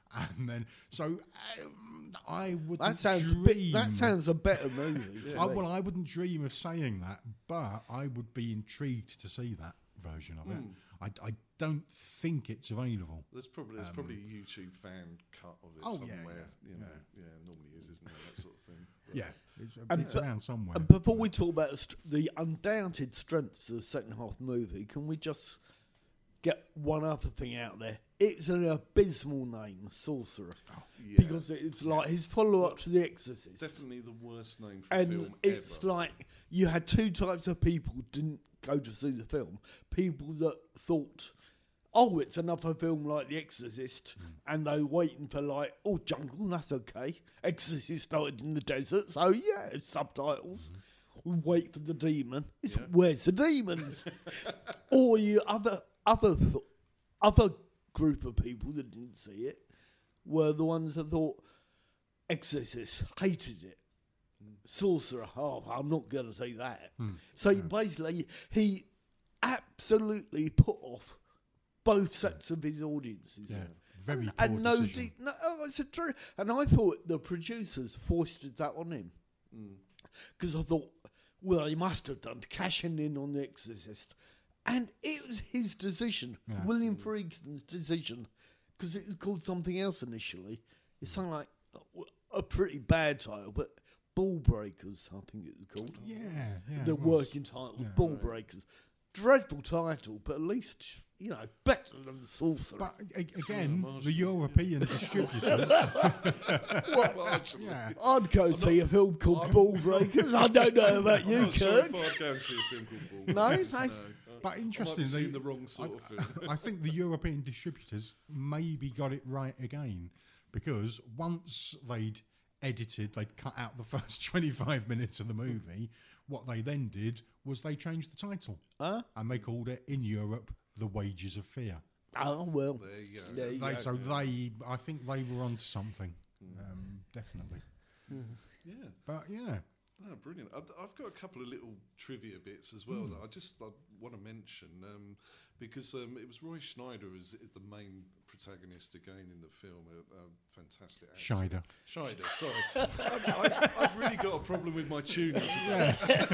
And then, so um, I would. That sounds a dream, bit. That sounds a better movie. to I, me. well, I wouldn't dream of saying that, but I would be intrigued to see that version of it. I, I don't think it's available. There's probably there's probably a YouTube fan cut of it Oh, yeah, somewhere. yeah, you know, yeah. yeah, normally is, isn't there? That sort of thing. But Yeah, it's, And it's but- around somewhere. And before we talk about the, st- the undoubted strengths of the second half of the movie, can we just get one other thing out there? It's an abysmal name, Sorcerer, yeah, because it's like his follow-up to The Exorcist. definitely the worst name for a And film it's ever. like you had two types of people who didn't go to see the film. People that thought, oh, it's another film like The Exorcist, and they were waiting for like, oh, jungle, that's okay. Exorcist started in the desert, so yeah, it's subtitles. We wait for the demon. It's Yeah. where's the demons? Or you other other th- other group of people that didn't see it were the ones that thought Exorcist, hated it. Sorcerer, oh, I'm not going to say that. So basically, he absolutely put off both sets of his audiences. yeah, very And, poor and no, decision. de- no, oh, it's a true. And I thought the producers foisted that on him because I thought, well, he must have done cashing in on The Exorcist, and it was his decision, Yeah. William Friedkin's decision, because it was called something else initially. It's something like a pretty bad title, but Ball Breakers, I think it was called. Yeah, yeah. the it was. working title was Yeah. Ball Breakers. Dreadful title, but at least, you know, better than Sorcerer. But a- again, marginally, the European distributors. Well, actually, Yeah. I'd go see a film called Ball Breakers. I don't know about I'm you, not sure Kirk. if I'd go and see a film called Ball No, Breakers, no. Uh, But I might be interestingly, seeing the wrong sort of film. I think the European distributors maybe got it right again, because once they'd edited, they'd cut out the first twenty-five minutes of the movie. What they then did was they changed the title, Huh? and they called it in Europe "The Wages of Fear." Oh, well. There you go. There you They, go. so they, I think they were onto something, um, definitely. Yeah. But yeah, Oh, brilliant. I've, I've got a couple of little trivia bits as well that I just I want to mention um, because um, it was Roy Schneider as the main protagonist again in the film, a, a fantastic actor. Scheider. Scheider, sorry. I, I, I've really got a problem with my tuning today.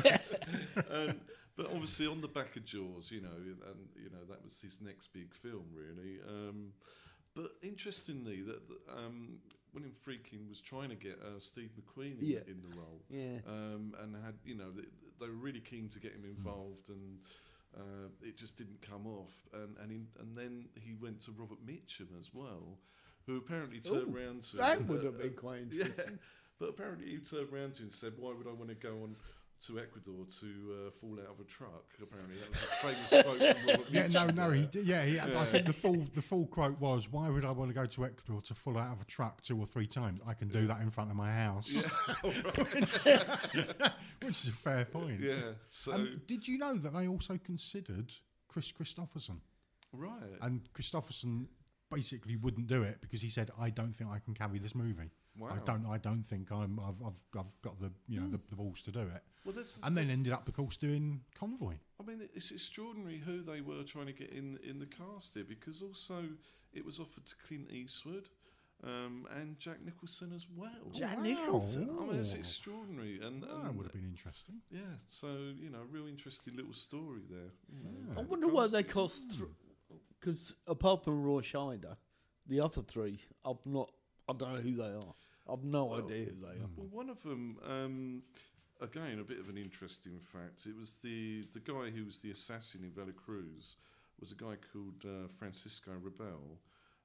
um, but obviously on the back of Jaws, you know, and you know that was his next big film, really. Um, but interestingly, that that, um, William Friedkin was trying to get uh, Steve McQueen in, Yeah. in the role, Yeah. um, and had you know they, they were really keen to get him involved, and uh, it just didn't come off. And and, in, and then he went to Robert Mitchum as well, who apparently turned Ooh, around to That him, would uh, have been quite yeah, interesting. but apparently he turned around to him and said, "Why would I want to go on to Ecuador to uh, fall out of a truck?" Apparently that was a famous quote from Robert Yeah, no, Mitchum no, there. he did. Yeah, he, I think the full the full quote was, "Why would I want to go to Ecuador to fall out of a truck two or three times? I can do that in front of my house." which, which is a fair point. Yeah, so Um, did you know that they also considered Chris Christopherson? right, And Christopherson basically wouldn't do it because he said, "I don't think I can carry this movie. wow. I don't. I don't think I'm. I've. I've, I've got the you know the, the balls to do it." Well, that's And then ended up, of course, doing Convoy. I mean, it's extraordinary who they were trying to get in in the cast here, because also it was offered to Clint Eastwood um, and Jack Nicholson as well. Jack Wow. Nicholson. I mean, it's extraordinary, and, That and would have been interesting. yeah. So you know, real interesting little story there. you know. I The wonder what they casting. cost. Because apart from Roy Scheider, the other three, I've not. I don't know who they are. I've no Well, idea who they are. Well, one of them, um, again, a bit of an interesting fact. It was the the guy who was the assassin in Veracruz was a guy called uh, Francisco Rebel,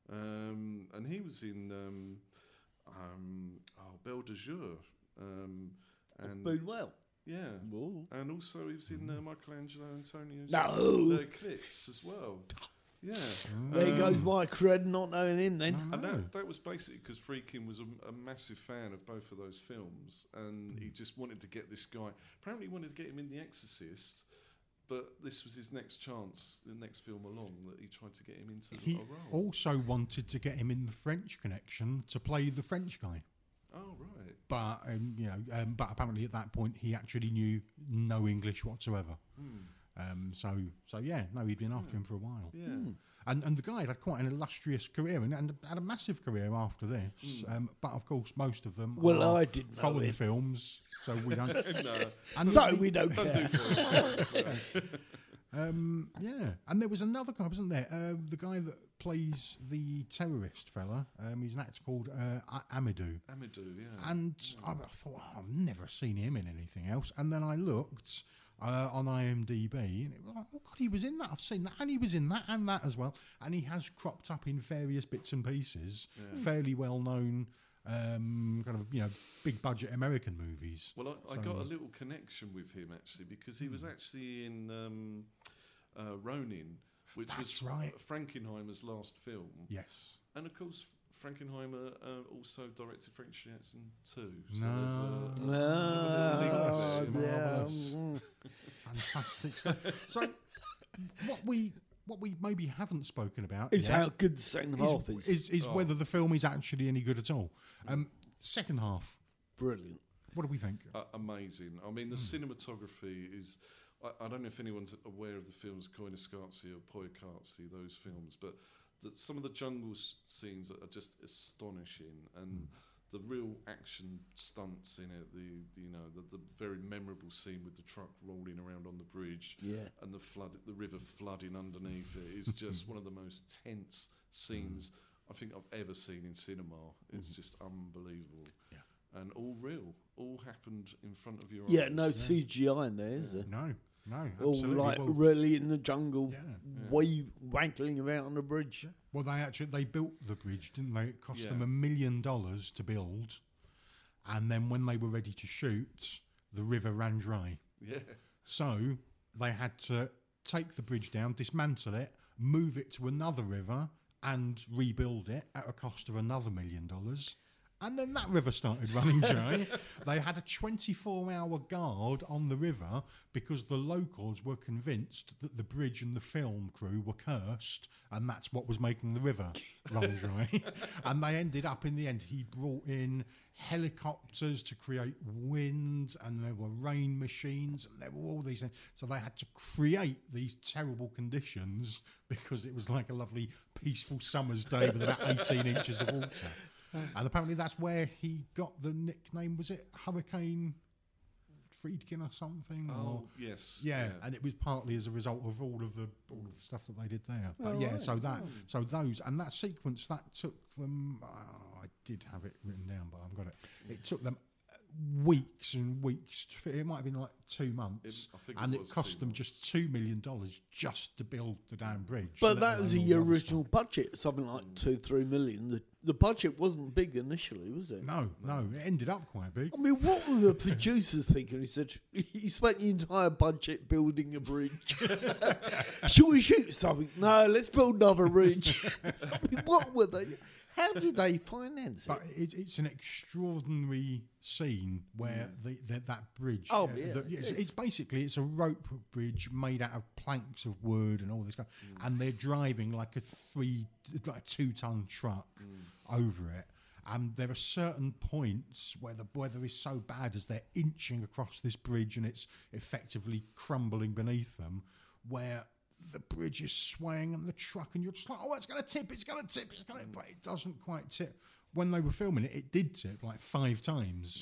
um, and he was in um, um, oh, Belle de Jour, um, and Boonwell. yeah, Whoa. and also he was in uh, Michelangelo Antonio's No. The Eclipse as well. Yeah, There Um, goes my cred not knowing him then. and No. that, that was basically because Friedkin was a, a massive fan of both of those films, and he just wanted to get this guy. Apparently, he wanted to get him in The Exorcist, but this was his next chance, the next film along, that he tried to get him into He a role. also wanted to get him in the French Connection to play the French guy. Oh, right. But um, you know, um, but apparently at that point he actually knew no English whatsoever. Um, so, so yeah, no, he'd been after him for a while. Yeah. Hmm. And, and the guy had quite an illustrious career and, and had a massive career after this. Um, but of course, most of them Well, are I didn't know foreign it. films, so we don't. No, And So the- we don't don't care. do films. no. Um, yeah, and there was another guy, wasn't there? Uh, the guy that plays the terrorist fella. Um, he's an actor called uh, A- Amadou. Amadou, yeah. And I, I thought, oh, I've never seen him in anything else. And then I looked uh, on IMDb, and it was like, oh god, he was in that. I've seen that, and he was in that, and that as well. And he has cropped up in various bits and pieces, fairly well known, um, kind of you know, big budget American movies. Well, I, I So- got a little connection with him actually because he was actually in um, uh, Ronin, which That's was right. Frankenheimer's last film, Yes. and of course Frankenheimer uh, also directed French Jackson too. No. there's a- Ah, Link there. yeah, Marvellous. mm. Fantastic stuff. So, what we what we maybe haven't spoken about It's yet how good the second half is, is. is, is whether the film is actually any good at all. Um, second half, Brilliant. what do we think? Uh, amazing. I mean, the cinematography is. I, I don't know if anyone's aware of the films Koyaanisqatsi or Poyakatsi, those films, but the, some of the jungle s- scenes are just astonishing, and the real action stunts in it. The, the you know the, the very memorable scene with the truck rolling around on the bridge, Yeah. and the flood, the river flooding underneath it is just one of the most tense scenes I think I've ever seen in cinema. It's just unbelievable. Yeah. And all real, all happened in front of your Yeah, eyes. no C G I in there, is there? No, no, All absolutely. like well, really in the jungle, Yeah. wave, wankling about on the bridge. well, they actually they built the bridge, didn't they? It cost Yeah. them a million dollars to build, and then when they were ready to shoot, the river ran dry. Yeah, So they had to take the bridge down, dismantle it, move it to another river, and rebuild it at a cost of another million dollars. And then that river started running dry. They had a twenty-four hour guard on the river because the locals were convinced that the bridge and the film crew were cursed, and that's what was making the river run dry. And they ended up, in the end, he brought in helicopters to create wind, and there were rain machines, and there were all these things. So they had to create these terrible conditions because it was like a lovely peaceful summer's day with about eighteen inches of water. And apparently that's where he got the nickname, was it Hurricane Friedkin or something? oh Or, yes, yeah, and it was partly as a result of all of the all of the stuff that they did there. But yeah, so that so those and that sequence that took them. Oh, I did have it written down, but I've got it. It took them weeks and weeks. To, fi- it might have been like two months, It- I think it and it, was cost two them months. just two million dollars just to build the damn bridge. But let that was alone the all other original budget, something like two, three million. The, the budget wasn't big initially, was it? stuff. No, no, it ended up quite big. I mean, what were the producers thinking? He said, "You spent the entire budget building a bridge. Shall we shoot something? No, let's build another bridge." I mean, what were they? How did they finance it? But it, it's an extraordinary scene where the, the that bridge. Oh, uh, yeah, the- it it's, is. it's basically it's a rope bridge made out of planks of wood and all this stuff, and they're driving like a three, like a two ton truck over it. And there are certain points where the weather is so bad as they're inching across this bridge and it's effectively crumbling beneath them, where the bridge is swaying and the truck, and you're just like, oh, it's going to tip, it's going to tip, it's going to, but it doesn't quite tip. When they were filming it, it did tip like five times.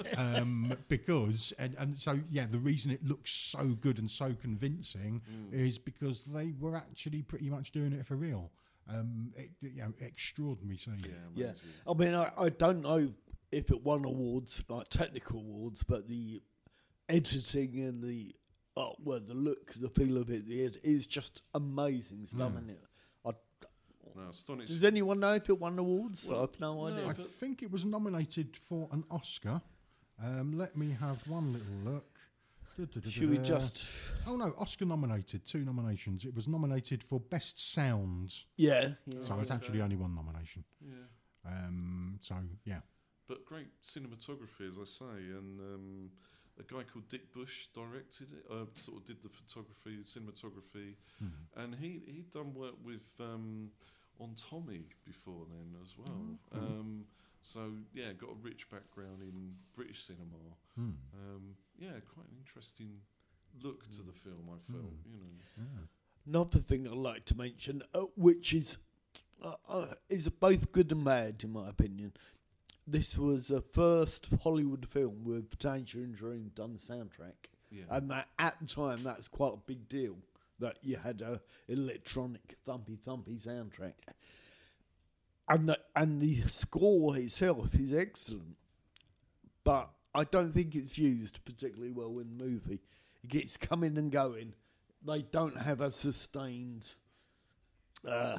um, because, and, and so, yeah, the reason it looks so good and so convincing is because they were actually pretty much doing it for real. Um, it, you know, extraordinary scene. yeah, Yeah, amazing. I mean, I, I don't know if it won awards, like technical awards, but the editing and the oh, well, the look, the feel of it is, is just amazing stuff, isn't it? I, No, astonishing. does anyone know if it won awards? Well, I've no idea. I but- think it was nominated for an Oscar. Um, let me have one little look. Should we just? Oh no, Oscar nominated, two nominations. It was nominated for Best Sound, Yeah, yeah. so it's actually only one nomination. Yeah. Um, so yeah, But great cinematography, as I say, and um, a guy called Dick Bush directed it, uh, sort of did the photography, cinematography, and he he'd done work with um, on Tommy before then as well. Um, so yeah, got a rich background in British cinema. Um, yeah, quite an interesting look to the film. I felt, you know. Another thing I'd like to mention, uh, which is uh, uh, is both good and bad in my opinion. This was the first Hollywood film with Tangerine Dream done the soundtrack, Yeah. and that at the time that's quite a big deal that you had a electronic thumpy thumpy soundtrack, and the and the score itself is excellent, but I don't think it's used particularly well in the movie. It gets coming and going. They don't have a sustained. Uh,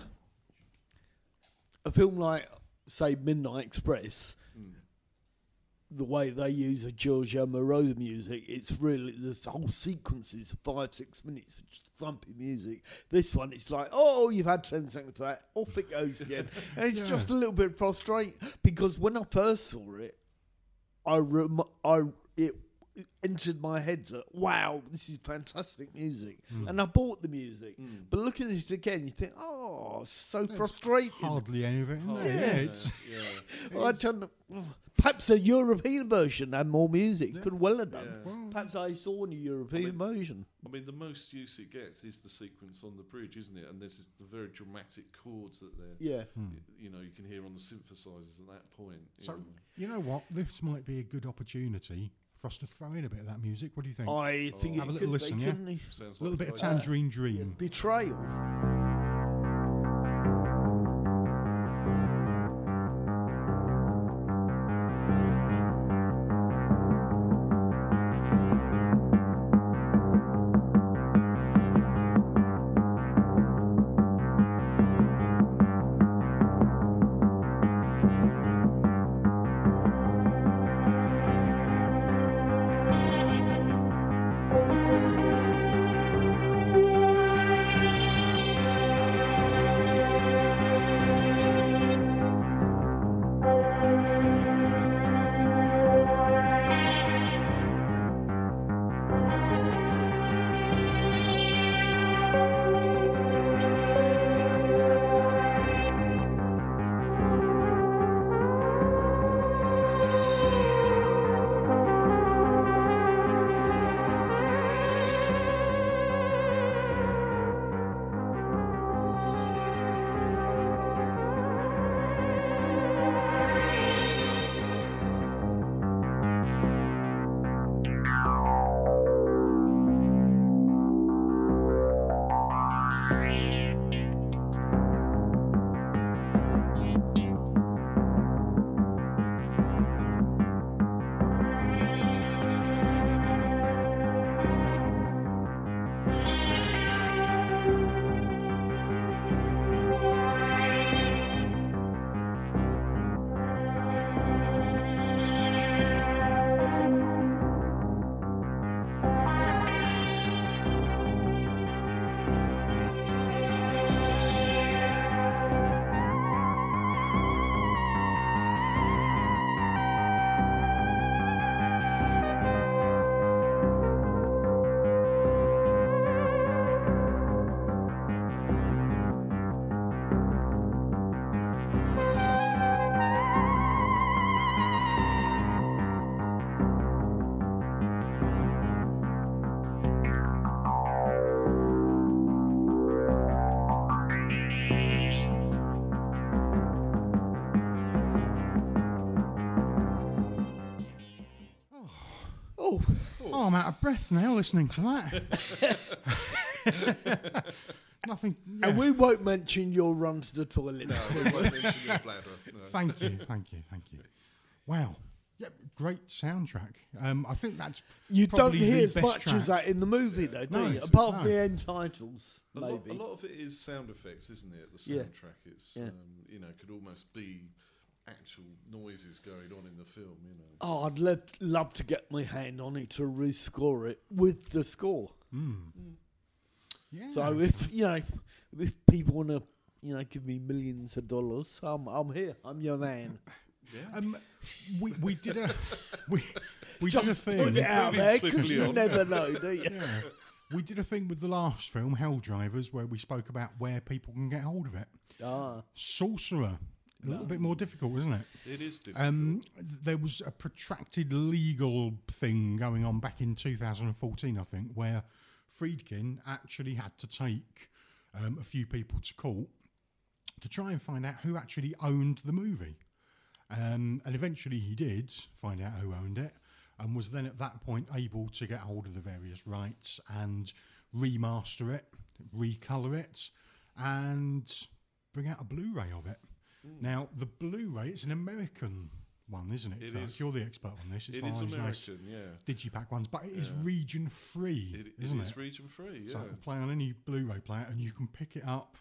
a film like, say, Midnight Express, Mm. the way they use a Giorgio Moroder music, it's really, this whole sequence is five, six minutes of just thumpy music. This one, it's like, oh, you've had ten seconds for that, off it goes again. And it's Yeah. just a little bit frustrating, because when I first saw it, I, rem- I it entered my head that, wow, this is fantastic music. And I bought the music. Mm. But looking at it again, you think, oh, it's so There's frustrating. Hardly any of it in there. Yeah. Yeah, it's, Yeah. Well, I turned, oh, perhaps a European version had more music. Yeah. Could well have done. Yeah. well, Perhaps I saw a European version. I mean, the most use it gets is the sequence on the bridge, isn't it? And there's this- the very dramatic chords that they're, Yeah. y- you know, you can hear on the synthesizers at that point. you so know. you know what? This might be a good opportunity for us to throw in a bit of that music. What do you think? I think Have it a little could listen, be, yeah? couldn't it? Sounds a little like bit of a- Tangerine Dream. Betrayal. Oh, Oh, I'm out of breath now listening to that. Nothing. yeah. and we won't mention your run to the toilet. No, we won't mention your bladder. No. Thank you, thank you, thank you. Wow. Yep, great soundtrack. Um, I think that's You don't probably hear the as best much track. as that in the movie, though, do No, you? it's- Apart no. from the end titles, A lot, maybe. a lot of it is sound effects, isn't it? The Yeah. soundtrack, it's Yeah. um, you know, could almost be actual noises going on in the film. You know, Oh, I'd love, love to get my hand on it to rescore it with the score. Yeah. So if you know, if people want to, you know, give me millions of dollars, I'm I'm here. I'm your man. yeah. um, we we did a we we Just did a put thing. it out Moving there because swiftly you on. never know, do you? Yeah. We did a thing with the last film, Hell Drivers, where we spoke about where people can get hold of it. Ah, Sorcerer a little bit more difficult, isn't it? It is difficult. Um, th- there was a protracted legal thing going on back in two thousand fourteen, I think, where Friedkin actually had to take um, a few people to court to try and find out who actually owned the movie. Um, and eventually he did find out who owned it, and was then at that point able to get hold of the various rights and remaster it, recolour it, and bring out a Blu-ray of it. Mm. Now, the Blu-ray, it's an American one, isn't it? It Kirk? is. You're the expert on this. It's It one is of those American, nice yeah. digipack ones, but it is Yeah. region free, It, isn't it it? is region free, yeah. So it'll play on any Blu-ray player, and you can pick it up.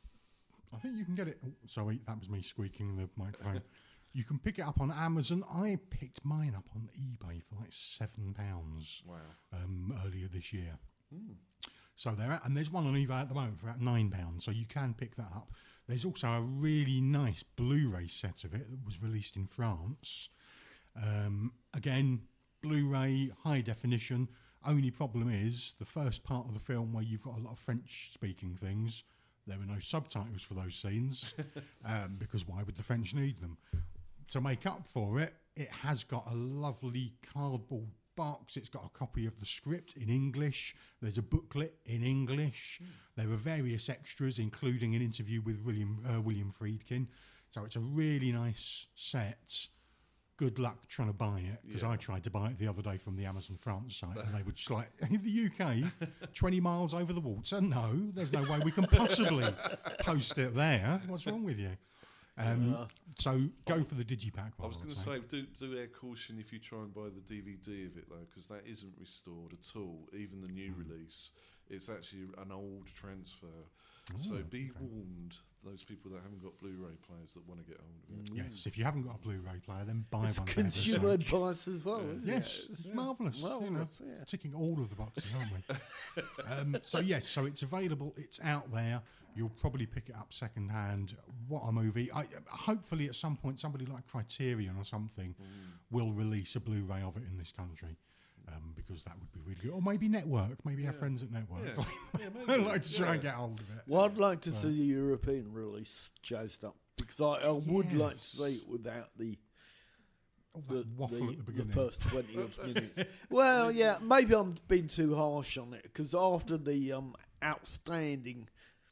I think you can get it. Oh, sorry, that was me squeaking the microphone. You can pick it up on Amazon. I picked mine up on eBay for like seven pounds. Wow. Um, earlier this year. Mm. So they're at, and there's one on eBay at the moment for about nine pounds. So you can pick that up. There's also a really nice Blu-ray set of it that was released in France. Um, again, Blu-ray, high definition. Only problem is the first part of the film where you've got a lot of French-speaking things. There are no subtitles for those scenes um, because why would the French need them? To make up for it, it has got a lovely cardboard box. It's got a copy of the script in English. There's a booklet in English. Mm. There are various extras, including an interview with William uh, William Friedkin. So it's a really nice set. Good luck trying to buy it, because Yeah. I tried to buy it the other day from the Amazon France site, and they were just like, in the U K, twenty miles over the water. No, there's no way we can possibly post it there. What's wrong with you? Um, Yeah. So go for the digipack. I was I'd going to say, do, do air caution if you try and buy the D V D of it, though, because that isn't restored at all. Even the new Mm. release, it's actually an old transfer. so be okay. warned, those people that haven't got Blu-ray players that want to get hold of it. Yes, if you haven't got a Blu-ray player, then buy It's one. for heaven's consumer sake. advice as well. isn't Yes, it? it's Yeah. marvellous. you know, Marvellous, yeah. ticking all of the boxes, aren't we? um, so yes, so it's available. It's out there. You'll probably pick it up second hand. What a movie! I, hopefully, at some point, somebody like Criterion or something will release a Blu-ray of it in this country. Um, because that would be really good. Or maybe Network. Maybe our friends at Network. Yeah. Yeah, maybe. I'd like to try Yeah. and get hold of it. Well, I'd like to see the European release chased up, because I, I would like to Yes. see it without the All the, that waffle the, at the the beginning. first twenty odd minutes. Well, yeah, maybe I'm being too harsh on it, because after the um, outstanding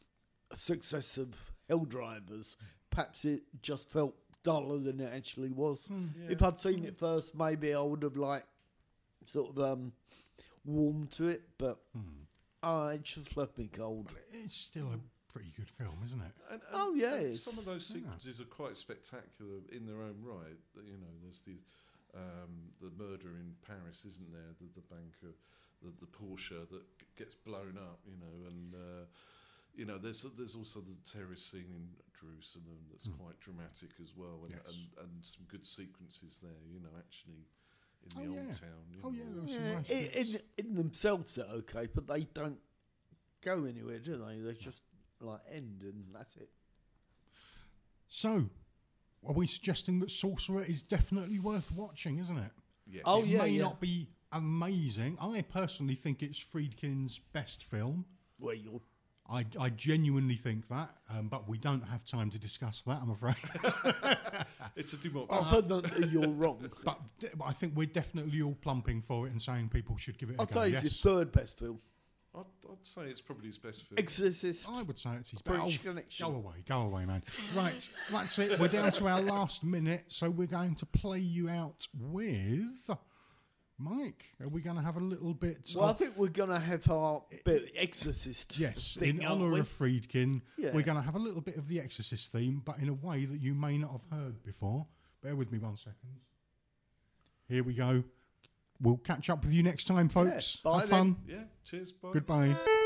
success of Helldivers, perhaps it just felt duller than it actually was. If I'd seen it first, maybe I would have like sort of um, warmed to it, but uh, it just left me cold. It's still a pretty good film, isn't it? And, and, Oh, yeah, and it's- some of those sequences are quite spectacular in their own right. That, You know, there's the um, the murder in Paris, isn't there? The, the banker, the, the Porsche that g- gets blown up. You know, and uh, you know, there's there's also the terrorist scene in Jerusalem that's quite dramatic as well, and, Yes. and and some good sequences there. You know, actually in the Oh, old yeah. town. you Oh, know. yeah, there were some Yeah, nice in, bits. in, in themselves they're okay, but they don't go anywhere, do they? They just like end and that's it. So, are we suggesting that Sorcerer is definitely worth watching, isn't it? Yes. Oh, it yeah, may yeah. not be amazing. I personally think it's Friedkin's best film. Well, you're I, I genuinely think that, um, but we don't have time to discuss that, I'm afraid. It's a democracy. other than you're wrong. but, d- but I think we're definitely all plumping for it and saying people should give it a I'll go. tell you, Yes, it's his third best film. I'd, I'd say it's probably his best film. Exorcist. I would say it's his British best. Oh, Connection. go away, go away, man. Right, that's it. We're down to our last minute, so we're going to play you out with Mike. Are we going to have a little bit? Well, I of, think we're going to have our bit of Exorcist. yes, thing, in aren't honour we? of Friedkin, Yeah. we're going to have a little bit of the Exorcist theme, but in a way that you may not have heard before. Bear with me one second. Here we go. We'll catch up with you next time, folks. bye have then. fun. Yeah. Cheers. Bye. Goodbye.